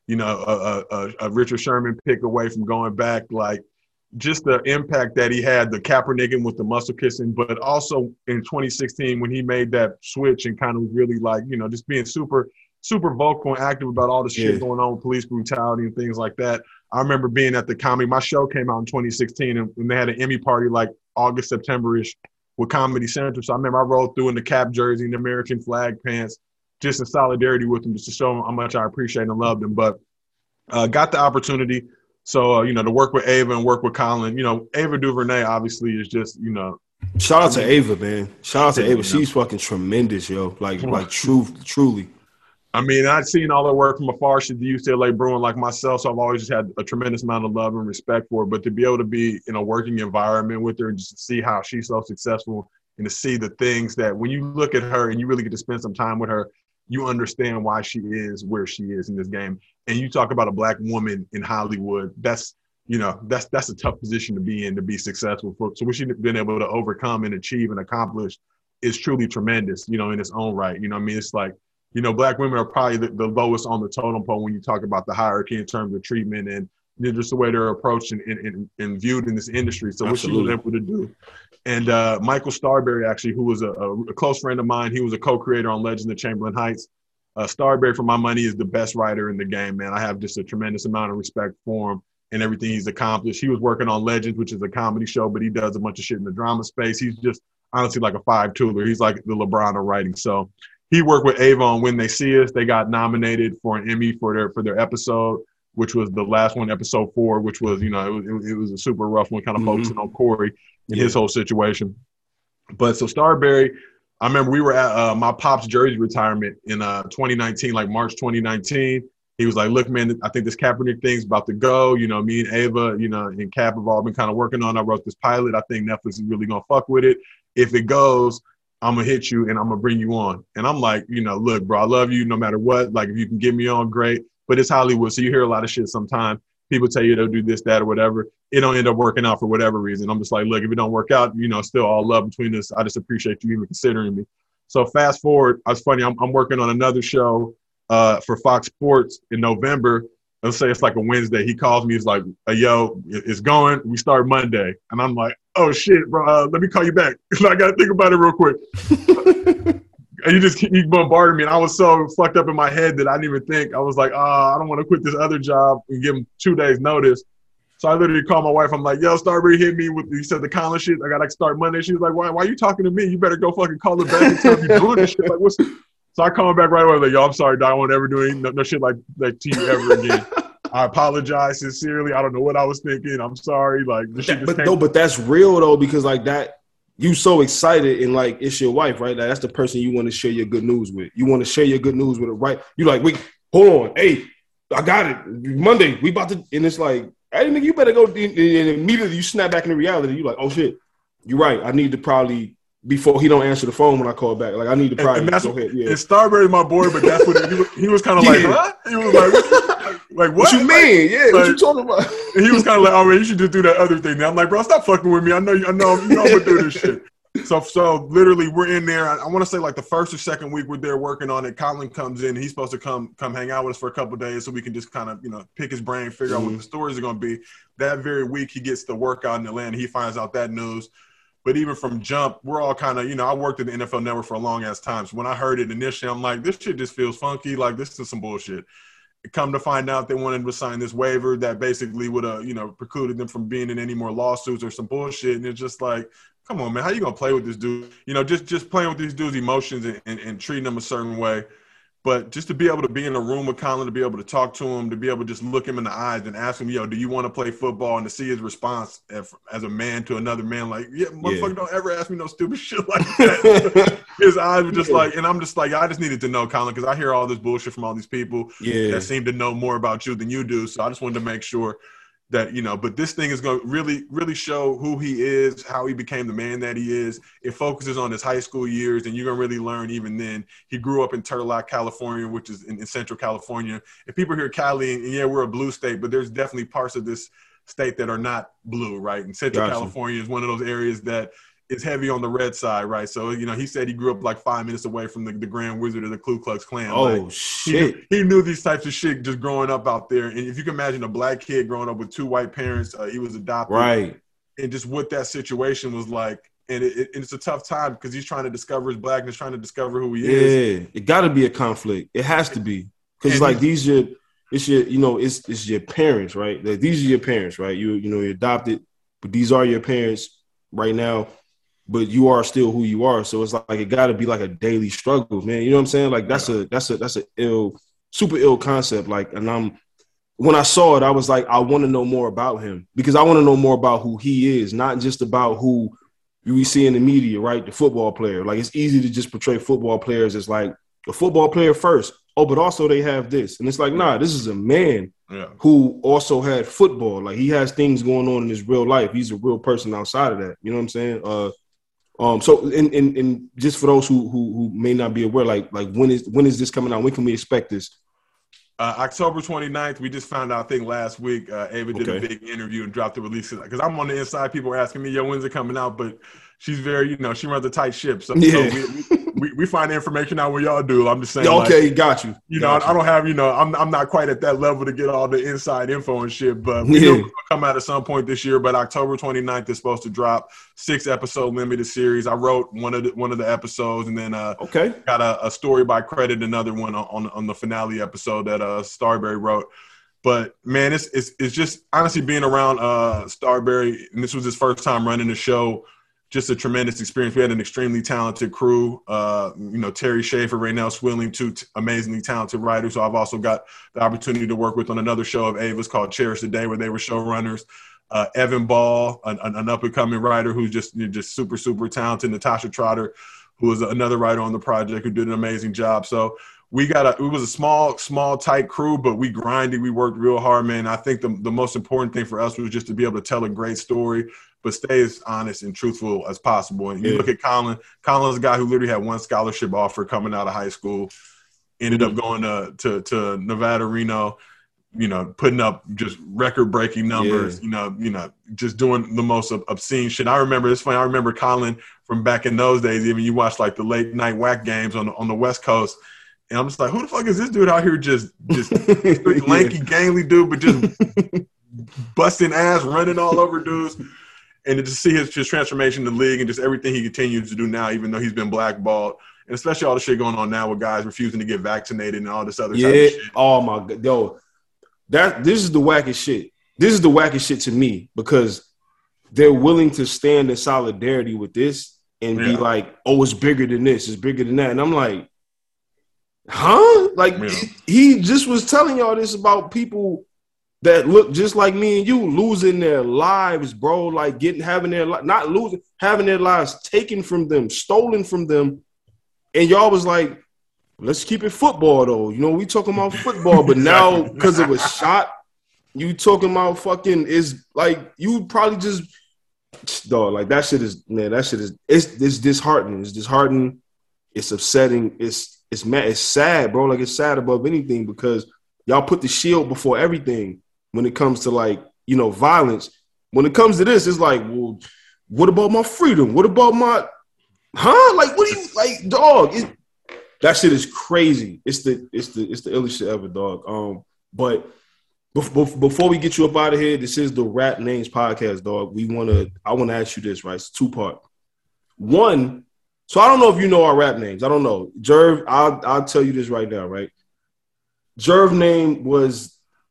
A Richard Sherman pick away from going back, like. Just the impact that he had, the Kaepernicking with the muscle kissing, but also in 2016 when he made that switch and kind of really like, just being super, super vocal and active about all the shit going on with police brutality and things like that. I remember being at the comedy, my show came out in 2016 and they had an Emmy party like August, September-ish with Comedy Central. So I remember I rolled through in the Cap jersey and the American flag pants, just in solidarity with them, just to show them how much I appreciate and love them. But got the opportunity. So, to work with Ava and work with Colin, Ava DuVernay obviously is just, Shout out to Ava, man. Shout out to Ava. She's fucking tremendous, yo. Like truly. I mean, I've seen all her work from afar. She's the UCLA Bruin like myself, so I've always just had a tremendous amount of love and respect for her. But to be able to be in a working environment with her and just to see how she's so successful and to see the things that when you look at her and you really get to spend some time with her, you understand why she is where she is in this game. And you talk about a black woman in Hollywood, that's a tough position to be in, to be successful. So what she's been able to overcome and achieve and accomplish is truly tremendous, in its own right. It's like, black women are probably the lowest on the totem pole when you talk about the hierarchy in terms of treatment and just the way they're approached and viewed in this industry. So Absolutely. what she was able to do. And Michael Starberry, actually, who was a close friend of mine, he was a co-creator on Legends of Chamberlain Heights. Starberry, for my money, is the best writer in the game, man. I have just a tremendous amount of respect for him and everything he's accomplished. He was working on Legends, which is a comedy show, but he does a bunch of shit in the drama space. He's just honestly like a five-tooler. He's like the LeBron of writing. So he worked with Ava on When They See Us. They got nominated for an Emmy for their episode, which was the last one, episode 4, which was, it was a super rough one, kind of focusing on Corey and his whole situation. But so Starberry, I remember we were at my pop's jersey retirement in 2019, like March 2019. He was like, look, man, I think this Kaepernick thing's about to go. Me and Ava, and Cap have all been kind of working on it. I wrote this pilot. I think Netflix is really going to fuck with it. If it goes, I'm going to hit you and I'm going to bring you on. And I'm like, look, bro, I love you no matter what. Like, if you can get me on, great. But it's Hollywood, so you hear a lot of shit sometimes. People tell you they'll do this, that, or whatever. It don't end up working out for whatever reason. I'm just like, look, if it don't work out, still all love between us. I just appreciate you even considering me. So fast forward, it's funny, I'm working on another show for Fox Sports in November. Let's say it's like a Wednesday. He calls me. He's like, hey, yo, it's going. We start Monday. And I'm like, oh, shit, bro. Let me call you back. I got to think about it real quick. And he bombarded me. And I was so fucked up in my head that I didn't even think. I was like, I don't want to quit this other job and give him 2 days notice. So I literally called my wife. I'm like, yo, Starberry hit me with, he said the Colin shit. I got to start Monday. She was like, why are you talking to me? You better go fucking call her back and tell me you're doing this shit. Like, what's... So I call him back right away. Like, yo, I'm sorry, Dad. I won't ever do no shit like to you ever again. I apologize sincerely. I don't know what I was thinking. I'm sorry. Like, this shit just but that's real though, because like that, you so excited and like it's your wife, right? Like, that's the person you want to share your good news with. You want to share your good news with her, right? You like, wait, hold on, hey, I got it. Monday, we about to, and it's like, hey, nigga, you better go. And immediately you snap back into reality. You like, oh shit, you're right. I need to probably. Before he don't answer the phone when I call back. Like, I need to probably and that's, go ahead. Yeah. And Starberry's my boy, but that's what he was kind of like, huh? He was like, what? What you mean? Yeah, like, what you talking about? And he was kind of like, oh, man, you should just do that other thing. And I'm like, bro, stop fucking with me. I know I'm gonna do this shit. So literally we're in there. I want to say like the first or second week we're there working on it. Colin comes in. He's supposed to come hang out with us for a couple of days so we can just kind of, pick his brain, figure out what the stories are going to be. That very week he gets the workout in Atlanta. He finds out that news. But even from jump, we're all kind of, I worked at the NFL Network for a long ass time. So when I heard it initially, I'm like, this shit just feels funky. Like, this is some bullshit. Come to find out they wanted to sign this waiver that basically would have, precluded them from being in any more lawsuits or some bullshit. And it's just like, come on, man, how you going to play with this dude? Just playing with these dudes' emotions and treating them a certain way. But just to be able to be in a room with Colin, to be able to talk to him, to be able to just look him in the eyes and ask him, yo, do you want to play football? And to see his response as a man to another man, like, motherfucker, don't ever ask me no stupid shit like that. His eyes were just like, and I'm just like, I just needed to know, Colin, because I hear all this bullshit from all these people that seem to know more about you than you do. So I just wanted to make sure that, but this thing is going to really, really show who he is, how he became the man that he is. It focuses on his high school years, and you're going to really learn even then. He grew up in Turlock, California, which is in Central California. If people hear Cali, and we're a blue state, but there's definitely parts of this state that are not blue, right? And Central California is one of those areas that is heavy on the red side, right? So, he said he grew up like 5 minutes away from the Grand Wizard of the Ku Klux Klan. Oh, like, shit. He knew these types of shit just growing up out there. And if you can imagine a black kid growing up with 2 white parents, he was adopted. Right. And just what that situation was like. And it's a tough time because he's trying to discover his blackness, trying to discover who he is. Yeah, it got to be a conflict. It has to be. Because like it's your parents, right? Like, these are your parents, right? You're adopted, but these are your parents right now. But you are still who you are. So it's like it got to be like a daily struggle, man. You know what I'm saying? Like that's a super ill concept. Like, and when I saw it, I was like, I want to know more about him because I want to know more about who he is, not just about who we see in the media, right? The football player. Like, it's easy to just portray football players as like a football player first. Oh, but also they have this. And it's like, nah, this is a man who also had football. Like, he has things going on in his real life. He's a real person outside of that. You know what I'm saying? So and just for those who may not be aware, like when is this coming out? When can we expect this? October 29th. We just found out, I think last week, Ava did a big interview and dropped the release because I'm on the inside. People are asking me, yo, when's it coming out? But she's very, she runs a tight ship. So we we find the information out where y'all do. I'm just saying. Okay, got you. I don't have, I'm not quite at that level to get all the inside info and shit, but we'll come out at some point this year. But October 29th is supposed to drop 6-episode limited series. I wrote one of the episodes, and then got a story by credit, another one on the finale episode that Starberry wrote. But man, it's just honestly being around Starberry, and this was his first time running the show. Just a tremendous experience. We had an extremely talented crew. Terry Schaefer, Raynell Swilling, two amazingly talented writers. So I've also got the opportunity to work with on another show of Ava's called Cherish the Day, where they were showrunners. Evan Ball, an up-and-coming writer who's just super, super talented. Natasha Trotter, who was another writer on the project who did an amazing job. So it was a small, tight crew, but we grinded. We worked real hard, man. I think the most important thing for us was just to be able to tell a great story, but stay as honest and truthful as possible. And you look at Colin. Colin's a guy who literally had one scholarship offer coming out of high school, ended up going to Nevada, Reno, putting up just record-breaking numbers, just doing the most obscene shit. I remember Colin from back in those days. Even you watch like the late night whack games on the West Coast. And I'm just like, who the fuck is this dude out here just lanky, gangly dude, but just busting ass, running all over dudes. And to see his transformation in the league and just everything he continues to do now, even though he's been blackballed, and especially all the shit going on now with guys refusing to get vaccinated and all this other type of shit. Oh my God. Yo, this is the wackest shit. This is the wackest shit to me because they're willing to stand in solidarity with this and be like, oh, it's bigger than this, it's bigger than that. And I'm like, huh? Like he just was telling y'all this about people that look just like me and you losing their lives, bro. Like having their lives taken from them, stolen from them. And y'all was like, let's keep it football though. We talking about football, but now because it was shot, you talking about fucking is like you probably just dog. Like that shit is it's disheartening. It's disheartening. It's upsetting. It's mad. It's sad, bro. Like it's sad above anything because y'all put the shield before everything. When it comes to violence, when it comes to this, it's like, well, what about my freedom? What about my, Like, what do you like, dog? That shit is crazy. It's the illest shit ever, dog. But before we get you up out of here, this is the Rap Names podcast, dog. I want to ask you this, right? It's 2-part. One, so I don't know if you know our rap names. I don't know. Jerv, I'll tell you this right now, right? Jerv name was.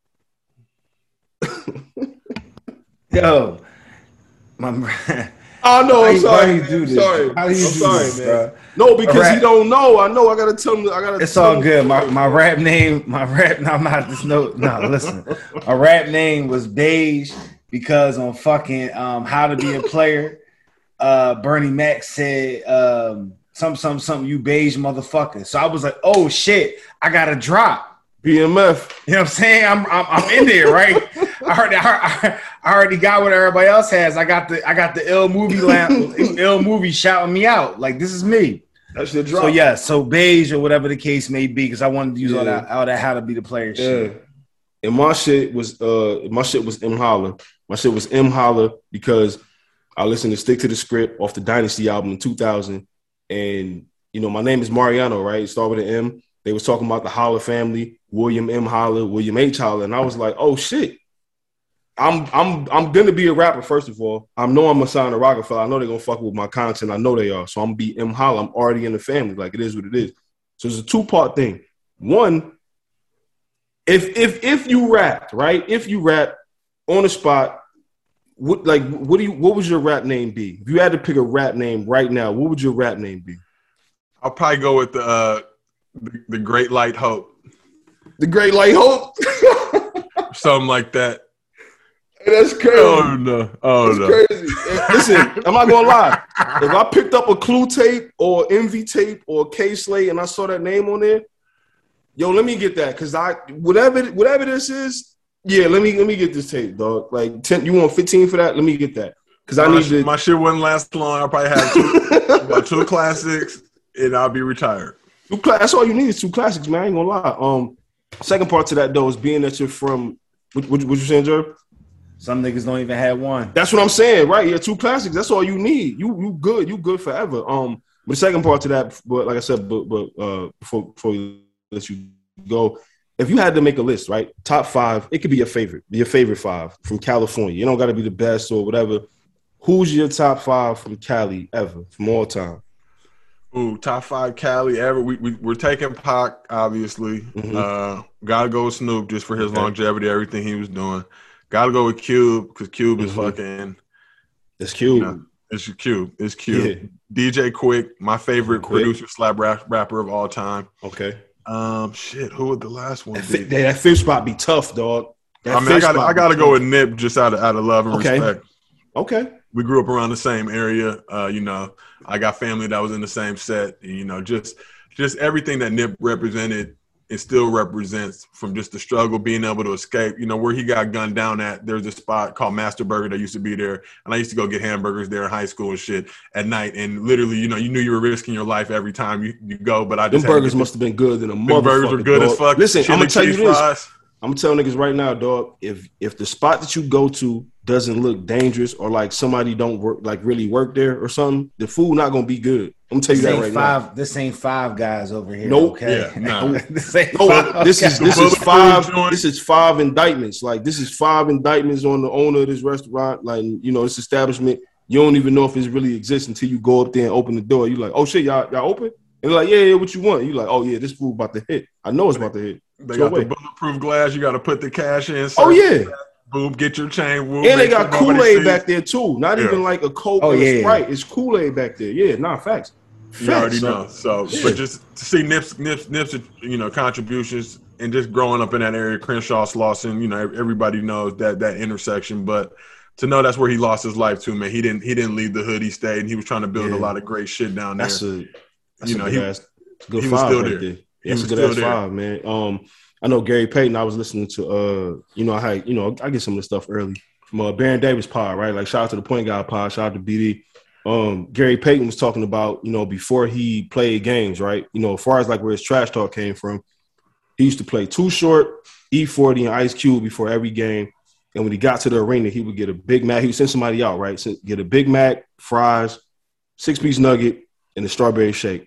Yo, oh no, I'm sorry. How you do this? I'm sorry, man. Bro. No, because he don't know. I know. I gotta tell him. It's all good. My rap name. I'm not this note. No, listen. My rap name was Beige because on fucking How to Be a Player, Bernie Mac said something. You beige motherfucker. So I was like, oh shit, I got to drop. BMF. You know what I'm saying? I'm in there, right? I already got what everybody else has. I got the ill movie shouting me out. Like this is me. That's your drop. So so Beige or whatever the case may be, because I wanted to use all that How to Be the Player shit. And my shit was M Holla. My shit was M Holla because I listened to Stick to the Script off the Dynasty album in 2000. And my name is Mariano, right? It started with an M. They was talking about the Holla family, William M. Holla, William H. Holla, and I was like, oh shit. I'm gonna be a rapper, first of all. I know I'm gonna sign to Rockefeller. I know they're gonna fuck with my content. I know they are. So I'm gonna be M. Holla. I'm already in the family. Like it is what it is. So it's a 2-part thing. One, if you rapped, right? If you rap on the spot, what would your rap name be? If you had to pick a rap name right now, what would your rap name be? I'll probably go with the Great Light Hope. The Great Light Hope? Something like that. Hey, that's crazy. Oh, no. Crazy. Listen, I'm not going to lie. If I picked up a Clue tape or Envy tape or K-Slay and I saw that name on there, yo, let me get that. Because whatever this is, yeah, let me get this tape, dog. Like 10, you want 15 for that? Let me get that. Because my shit wouldn't last long. I'll probably have about 2 classics and I'll be retired. That's all you need is 2 classics, man. I ain't gonna lie. Second part to that though is being that you're from. What you saying, Jerv? Some niggas don't even have one. That's what I'm saying, right? Yeah, 2 classics. That's all you need. You good. You good forever. But the second part to that, but like I said, before we let you go, if you had to make a list, right? Top 5, it could be your favorite 5 from California. You don't got to be the best or whatever. Who's your top 5 from Cali ever, from all time? Ooh, top 5 Cali ever. We're taking Pac, obviously. Gotta go with Snoop just for his longevity, everything he was doing. Gotta go with Cube because Cube is fucking. It's Cube. You know, it's Cube. It's Cube. Yeah. DJ Quick, my favorite producer / rapper of all time. Okay. Who would the last one be? That fifth spot be tough, dog. I gotta go with Nip just out of love and respect. Okay. We grew up around the same area. I got family that was in the same set. And, just everything that Nip represented, it still represents, from just the struggle, being able to escape. Where he got gunned down at, there's a spot called Master Burger that used to be there. And I used to go get hamburgers there in high school and shit at night. And literally, you knew you were risking your life every time you go. But them burgers must have been good than a motherfucker. Burgers were good as fuck. Listen, I'm going to tell you this. I'm going to tell niggas right now, dog, if the spot that you go to doesn't look dangerous or like somebody don't really work there or something, the food not going to be good. I'm going to tell you that right now. This ain't Five Guys over here. Nope. Okay. Yeah, This is 5 indictments. Like, this is 5 indictments on the owner of this restaurant. Like, this establishment. You don't even know if it really exists until you go up there and open the door. You're like, oh shit, y'all open? And they're like, yeah, what you want? You're like, oh yeah, this food about to hit. I know it's about to hit. They got the bulletproof glass. You got to put the cash in. Oh yeah. Boom, get your chain. Boom, and they got Kool-Aid back there too. Not even like a Coke or a Sprite. It's Kool-Aid back there. Yeah, facts. You already know. So, but just to see Nip's, contributions and just growing up in that area, Crenshaw, Slauson, everybody knows that intersection. But to know that's where he lost his life too, man. He didn't leave the hood. He stayed, and he was trying to build a lot of great shit down there. He was still there. That's a good ass 5, man. I know Gary Payton. I was listening to, I get some of the stuff early from Baron Davis pod, right? Like, shout out to the Point Guard pod, shout out to BD. Gary Payton was talking about, before he played games, right? As far as like where his trash talk came from, he used to play Too Short, E40, and Ice Cube before every game. And when he got to the arena, he would get a Big Mac. He would send somebody out, right? Get a Big Mac, fries, 6-piece nugget, and a strawberry shake.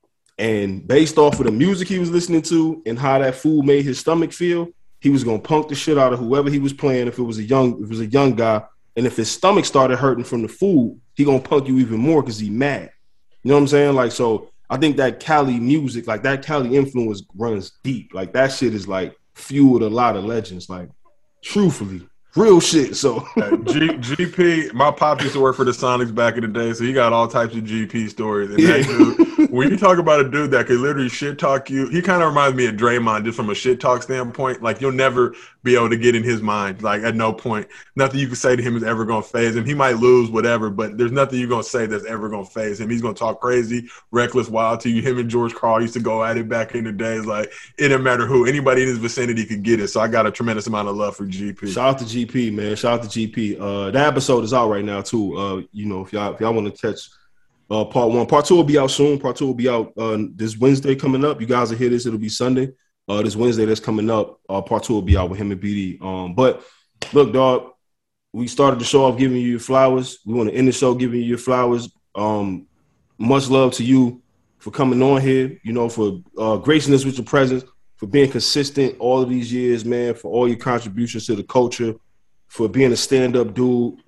And based off of the music he was listening to and how that food made his stomach feel, he was gonna punk the shit out of whoever he was playing. If it was a young guy, and if his stomach started hurting from the food, he gonna punk you even more because he mad. You know what I'm saying? Like, so I think that Cali music, like that Cali influence, runs deep. Like, that shit is like fueled a lot of legends. Like, truthfully. Real shit. So GP, my pop used to work for the Sonics back in the day, so he got all types of GP stories. And that dude, when you talk about a dude that could literally shit talk you, he kind of reminds me of Draymond, just from a shit talk standpoint. Like, you'll never be able to get in his mind. Like, at no point, nothing you can say to him is ever going to phase him. He might lose, whatever, but there's nothing you're going to say that's ever going to phase him. He's going to talk crazy, reckless, wild to you. Him and George Karl used to go at it back in the days. Like, it didn't matter who. Anybody in his vicinity could get it. So I got a tremendous amount of love for GP. Shout out to GP, man. Shout out to GP. That episode is out right now too. If y'all want to catch part 1, part 2 will be out soon. Part 2 will be out this Wednesday coming up. You guys will hear this. It'll be Sunday. This Wednesday that's coming up. Part 2 will be out with him and BD. But look, dog, we started the show off giving you your flowers. We want to end the show giving you your flowers. Much love to you for coming on here. For gracing us with your presence, for being consistent all of these years, man. For all your contributions to the culture. For being a stand-up dude,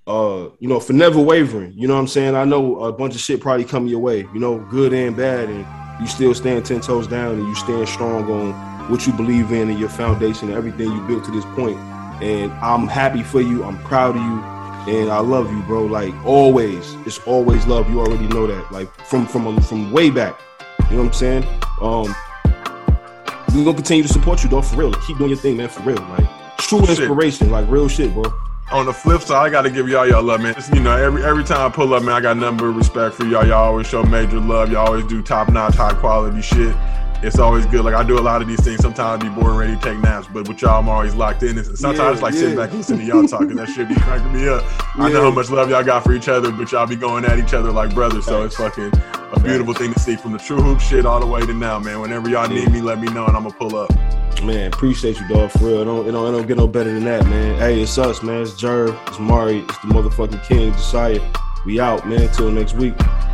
for never wavering. You know what I'm saying? I know a bunch of shit probably coming your way, good and bad, and you still stand 10 toes down and you stand strong on what you believe in and your foundation and everything you built to this point. And I'm happy for you. I'm proud of you. And I love you, bro. Like, always. Just always love. You already know that. Like, from way back. You know what I'm saying? We're going to continue to support you, though, for real. Keep doing your thing, man, for real. Like, true inspiration, like real shit, bro. On the flip side, I got to give y'all love, man. Just, every time I pull up, man, I got nothing but respect for y'all. Y'all always show major love. Y'all always do top-notch, high-quality shit. It's always good. Like, I do a lot of these things. Sometimes I be bored and ready to take naps, but with y'all, I'm always locked in. And sometimes I just like sitting back and listening to y'all talking. That shit be cracking me up. I know how much love y'all got for each other, but y'all be going at each other like brothers. So it's fucking a beautiful thing to see, from the true hoop shit all the way to now, man. Whenever y'all need me, let me know and I'm going to pull up. Man, appreciate you, dog, for real. It don't get no better than that, man. Hey, it's us, man. It's Jerv, it's Mari, it's the motherfucking King, Josiah. We out, man. Till next week.